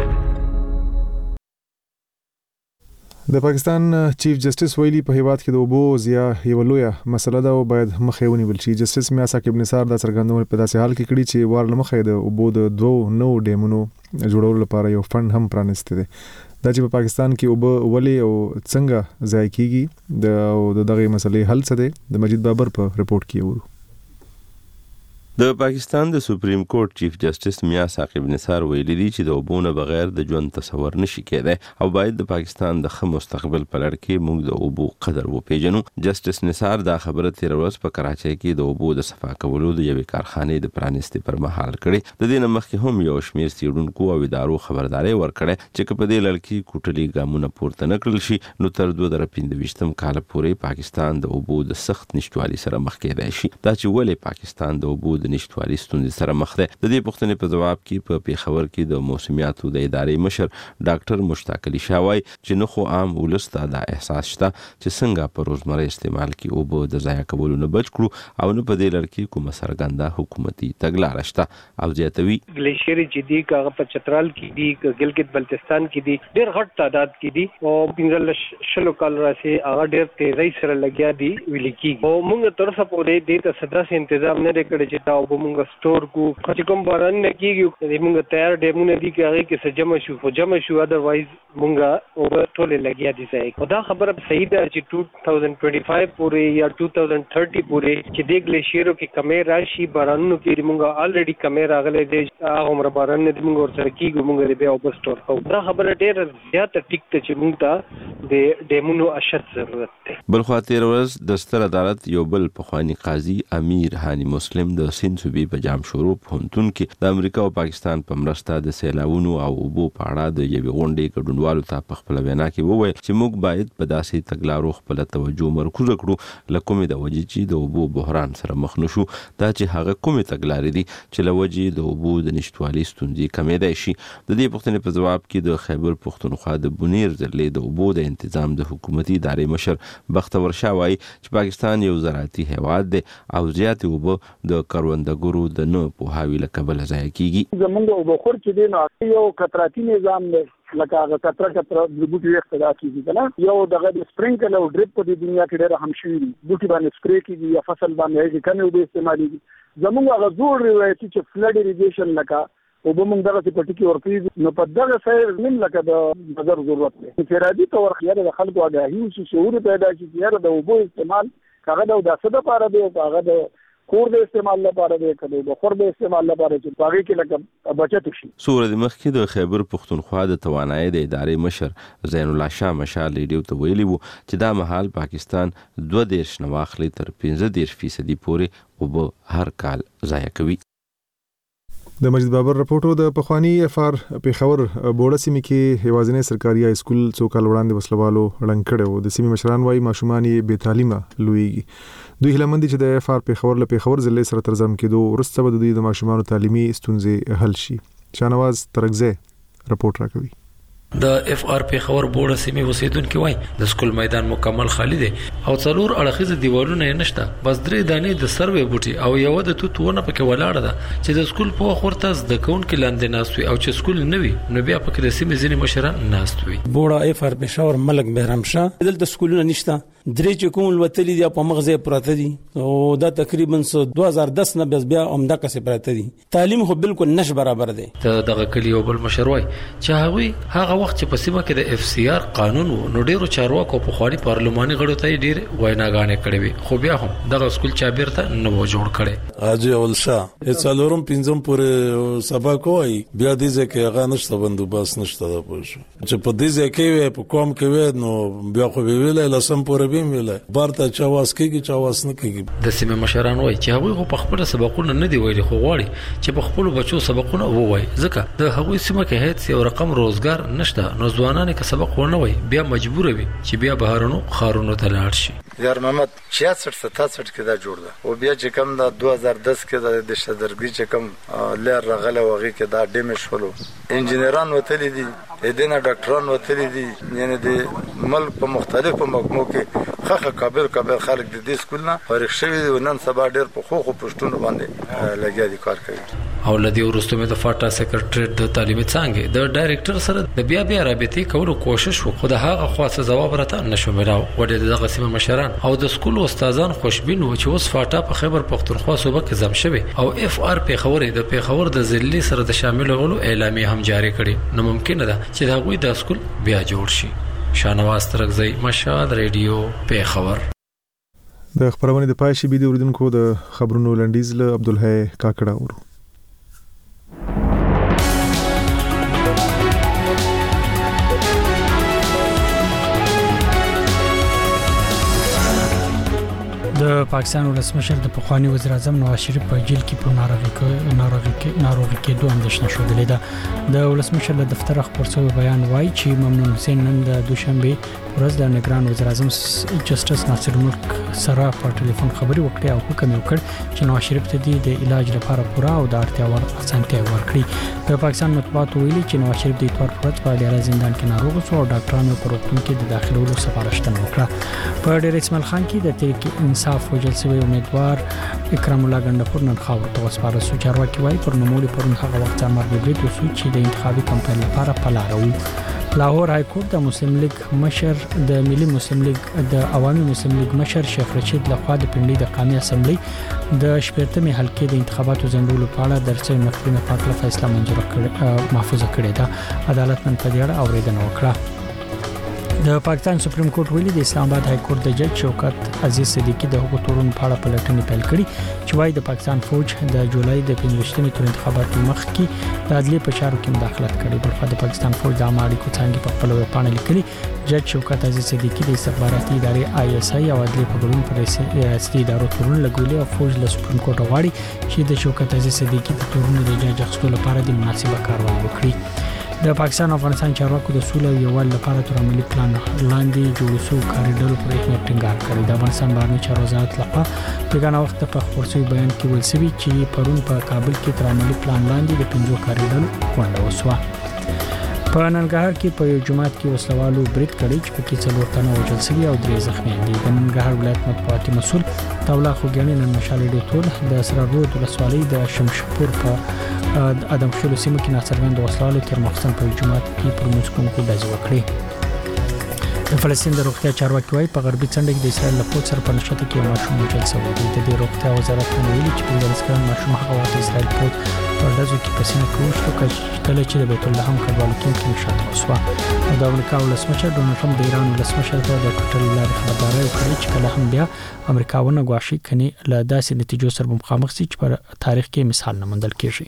د پاکستان چیف جسټس ویلي په هیواد کې د اوبو ضیاع یو لویه مسله ده او باید مخې ونیول شي. جسټس میا ثاقب نثار دا څرګندونه په داسې حال کې کړي چې وار له مخې د اوبو د دوه نو ډیمونو جوړولو لپاره یو فند هم پرانیستی دی. دا چې په پاکستان کې اوبه ولې او څنګه ضایع کیږي د دغه مسلې حل څه دی د مجید بابر په رپورت کې وورو. د پاکستان د سپریم کورټ چیف جسټس میا ثاقب نثار ویلي دي چې د اوبو نه بغیر د ژوند تصور نشي کېدای او باید د پاکستان د ښه مستقبل په لړ کې موږ د اوبو قدر وپیژنو. جسټس نثار دا خبره تیر ورځ په کراچۍ کې د اوبو د صفا کولو د یوې کارخانې د پرانیستي پر مهال کړې. د دې نه مخکې هم یو شمېر څېړونکو او ادارو خبرداری ورکړې چې که په دې لړ کې کوټلي ګامونه پورته نه کړل شي نو تر دوه زره پنځه ویشتم کاله پورې پاکستان د اوبو د سخت نشتوالي سره مخ کېدای شي. دا چې ولې پاکستان د اوبو د نشتوالي ستونزې سره مخ دی. د دې پوښتنې په ځواب کې په پیښور کې د موسمیاتو د ادارې مشر ډاکټر مشتاق علي شاه وایي چې نه خو عام ولس ته دا احساس شته چې څنګه په روزمره استعمال کې اوبه د ضایع کولو نه بچ کړو او نه په دې لړ کې کومه څرګنده حکومتي تګلاره شته. او زیاتوي ګلیشیر چې دي هغه په چترال کې دي، ګلګت بلتستان کې دي، ډېر غټ تعداد کې دي او پنځه شلو کال راځي هغه ډېر تیزی سره لګیا دي ویل کېږي. او موږ تر څه پورې دې ته سداسې تنظیم نه کړی چې دا او موږ سٹور کو چې کوم باران نه کیږي موږ تیار ډیمونه دي چې هغه کې سجمه شو خو جمع شو اذروایز موږ او ټول لګیا دي ځای خدا خبره صحیح ده چې two thousand twenty-five پورې یا two thousand thirty پورې چې د ګلیشیرو کې کمې راشي بارانونو کې موږ الریډي کمې راغلي دي هغه عمر باران نه موږ ورسره کیږو موږ به او سٹور کوو دا خبره ډېر زیاته ټیک ته چې موږ ته د ډیمونو اشد ضرورت دی. بل خو تیر ورځ د ستر عدالت یو بل پخوانی قاضي امیر هاني مسلم د سند صوبې په جام شروع پونتون کې د امریکا او پاکستان په مرسته د سیلاوونو او اوبو په اړه د یوې غونډې ګډونوالو ته په خپل وینا کې وویل چې موږ باید په داسې تګلارو خپل توجه مرکوز کړو لکه د وجې چې د اوبو بحران سره مخ نشو دا چې هغه کومې تګلارې دي چې لوجې د اوبو د نشټوالي ستونزې کمېدای شي. د دې پوښتنې په جواب کې د خیبر پښتونخوا د بونیر ضلع د اوبو د تنظیم د حکومتي ادارې مشر بختور شاه وایي چې پاکستان یو زراعتي هیواد دی او زیات اوبه د کروندګرو د نه پوهاوي له کبله ضایع کیږي. زمونږ اوبه خور چې دی نو یو قطراتي نظام دی لکه هغه قطره قطره د بوټي اقتدا کیږي کنه یو دغه د سپرینکل او ډریپ په دنیا کې ډېر هم شوی بوټي باندې سپری کیږي یا فصل باندې کې کمی اوبه استعمالېږي. زمونږ هغه زوړ روایتي چې فلډ اریګیشن لکه او به موږ دغه په ټکی ورپی نو په دغه ځای نیم لکه د نظر ضرورت دی. انفرادي تور خیال د خلکو اگاهي او شعور پیدا شي چې د اوبو استعمال هغه د داسه د پاره دی او هغه د کور د استعمال لپاره دی کله د خور د استعمال لپاره چې باغی کې لکه بچت شي. سورې مخکې د خیبر پښتونخوا د توانایي د ادارې مشر زین الله شاه مشال ریډیو ته ویلي وو چې دا مهال پاکستان دوه دیرش نه واخلي تر پنځه دیرش فیصدي پورې اوبه هر کال ضایع کوي. د مجید بابر رپورټو د پخوانی اف ار پیښور بوړه سیمې کې یوازینی سرکاري های سکول څو کال وړاندې وسلوالو ړنګ کړو. د سیمې مشران وايي ماشومان یې بې تعلیمه لویږي. دوی هیله مند دي چې د اف ار پیښور له پیښور ضلع سره ترځم کېدو وروسته به د ماشومانو تعلیمي ستونزې حل شي. شاهنواز ترکزی رپورټ راکوي. د اف ار پیښور بوړه سیمې اوسیدونکو وای د سکول میدان مکمل خالی دی او څلور اړخیزه دیوالونه نشته بس درې دانې د سروې بوټي او یو د توتونه پکې ولاړه ده چې د سکول په خورته د کون کې لاندې ناسوي او چې سکول نه وي نو بیا پکې د سیمې ځینې مشران ناستوي. بوړه اف ار پیښور ملک بهرام شاه دلته سکولونه نشته درې چې کوم لوتلې دي په مغزه پراته دي او دا تقریبا دو هزار دس نه بس بیا عمده کسې پراته دي. تعلیم خو بالکل نش برابر دی. ته دغه کلی یو بل مشروي چې هغه هغه وخت چې په سیمه کې د اف سی آر قانون نو ډیرو چارواکو په خواري پارلماني غړو ته ډیر ویناګانې کړې وي خو بیا هم دغه سکول چابیر ته نه و جوړ کړي. حاجی اول شاه څلورم پنځم پورې سبق وای بیا دې ځکه هغه نشته بندوباس نشته دا پوه شو چې په دې ځکه په کوم کې نو بیا خو به ویل لسم پورې بیم ویل بارته چاواس کېږي چاواس نه کېږي. د سیمه مشران وای چې هغه په خپل سبقونه نه دی ویلي خو غواړي چې په خپل بچو سبقونه ووایي ځکه د هغوی سیمه کې هیڅ یو رقم روزګار نشته نو ځوانان که سبق ونه وای بیا مجبور وي چې بیا بهرونو خارونو ته لاړ شي. یار محمد چھیاسٹھ ستاسٹھ کې دا جوړ ده او بیا چې کم دا دو هزار دس کې د دشتدرګي چې کم لیر رغله وغه کې دا ډیمیج شولو انجینران وتلی دي دینه ډاکټران وتلی دي یعنی د ملک په مختلفو محکمو کې خخه قابل قابل خلک د دې سکول نه فارغ شوی نن سبا ډیر په خو خو پښتون باندې لګیا دي کار کوي. او لدی ورستو مې د فاټا سیکریټریټ د تعلیمي څانګې د ډایریکټر سره د بیا بیا رابطې کولو کوشش وکړ خو د هغه خاصه جواب راته نشو ملاو. وړي دغه سیمه مشران او د سکول استادان خوشبین و چې اوس فاټا په خیبر پښتونخوا صوبه کې زم شوی او اف ار پیښور د پیښور د ضلع سره د شامل غلو اعلامیه هم جاری کړي نو ممکن ده چې دا غوي د سکول بیا جوړ شي. شاهنواز ترکزی مشال ریډیو پیښور. د خبرونه د پای شي بيدي اوریدونکو د خبرونو لنډیز له عبدالحی کاکړه ورو. د پاکستان ولسمشر د پخوانی وزیر اعظم نواز شریف په جیل کې په ناروغي کې ناروغي کې ناروغي کې دوه اندېښنه شوه ده. د ولسمشر له دفتر خبر شوی بیان وایي چې ممنون حسین نن د دوشنبه ورځ د نگران وزیر اعظم جسټس ناصر الملک سره په ټلیفون خبري وکړه او حکم وکړ چې نواز شریف ته د علاج لپاره پوره او د اړتیا وړ اسانتیا ورکړي. د پاکستان مطبوعات ویلي چې نواز شریف د اتوار پر ورځ په اډیاله زندان کې ناروغ شو او ډاکټرانو پر روغتون کې د داخلولو سپارښتنه وکړه. په ډېر اسماعیل خان کې د تحریک انصاف وجل سوی امیدوار اکرام الله ګندپور نن خاور ته وسپارل شو. چارواکي وايي پر نوموړي پرون هغه وخت امر وکړ چې د انتخابي کمپاین لپاره پلاره وو. لاهور های کورټ د مسلم لیگ مشر د ملي مسلم لیگ د عوامي مسلم لیگ مشر شیخ رشید لخوا د پنډي د قومي اسمبلی د شپږمې حلقې د انتخاباتو ځنډولو په اړه درڅې محکمې پاکله فیصله منظور کړې محفوظ کړې ده. عدالت نن په دې اړه اوریدنه وکړه. د پاکستان سپریم کورټ ویلي د اسلام آباد های کورټ د جج شوکت عزیز صدیقی د حقوقو تورن په اړه پلټنې پیل کړې چې وايي د پاکستان فوج د جولای د پنځوستمې تور انتخاباتو مخکې د عدلیې په چارو کې مداخلت کړې. بلخوا د پاکستان فوج د عامه اړیکو څانګې په خپل ویبپاڼه لیکلي جج شوکت عزیز صدیقی د استخباراتي ادارې آی اس آی او عدلیې په ګډون پر ریاستي ادارو تورن لګولې او فوج له سپریم کورټ غواړي چې د شوکت عزیز صدیقی د تورن د جج اخیستلو لپاره د مناسبه کاروایی وکړي. د پاکستان او افغانستان چارواکو د سولې او یووالي لپاره تر عملي پلان لاندې جوړ شو کاریډور پر اهمیت ټینګار کړی. د افغانستان بهرنی چارو وزارت لخوا په ګڼ وخت په خبر شوی بیان کې ویل شوی چې پرون په کابل کې تر عملي پلان لاندې د پنځو کاریډور غونډه وشوه. په ننګرهار کې په یو جماعت کې وسلوالو برید کړی چې پکې څلور تنه وژل شوي او درې زخمیان دي. د ننګرهار ولایت مطبوعاتي مسؤل تولا خوګیاني نن مشال ډیټول د سره رود ولسوالۍ د شمشپور په ادم خیلو سیمه کې ناڅرګند وسلوالو تر مخصم په جماعت کې پر مسکونکو ډزې وکړې. د فلسطین د روغتیا چارواکي وايي په غربي څنډه کې د اسرائیل له پوت سره په نښته کې ماشوم وژل شوی دی. د دې روغتیا وزارت ویلي چې په افغانستان ماشوم هغه وخت اسرائیل پوت په ډزو کې په سینه کې وشو کله چې د بیت الله هم کډوالو کې نښته وشوه. د امریکا ولسمشر ډونالډ ټرمپ د ایران ولسمشر ته د ټوټل لارې خبرداري ورکړه چې کله هم بیا امریکا ونه غواړي کني له داسې نتیجو سره مخامخ شي چې په تاریخ کې مثال نه موندل کیږي.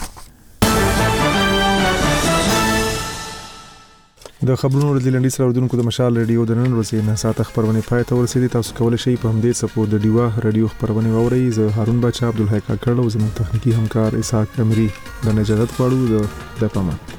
د خبرونو د لنډی سره ودونکو د مشال ریډیو د نن ورځې نه ساعت خبرونه پای ته ورسېدي. تاسو کولی شئ په همدې څپو د ډیوا ریډیو خبرونه واورئ. زه هارون بچا عبدالحق کړه او زموږ تخنیکی همکار اسحاق امری د نجات غواړو د پامه.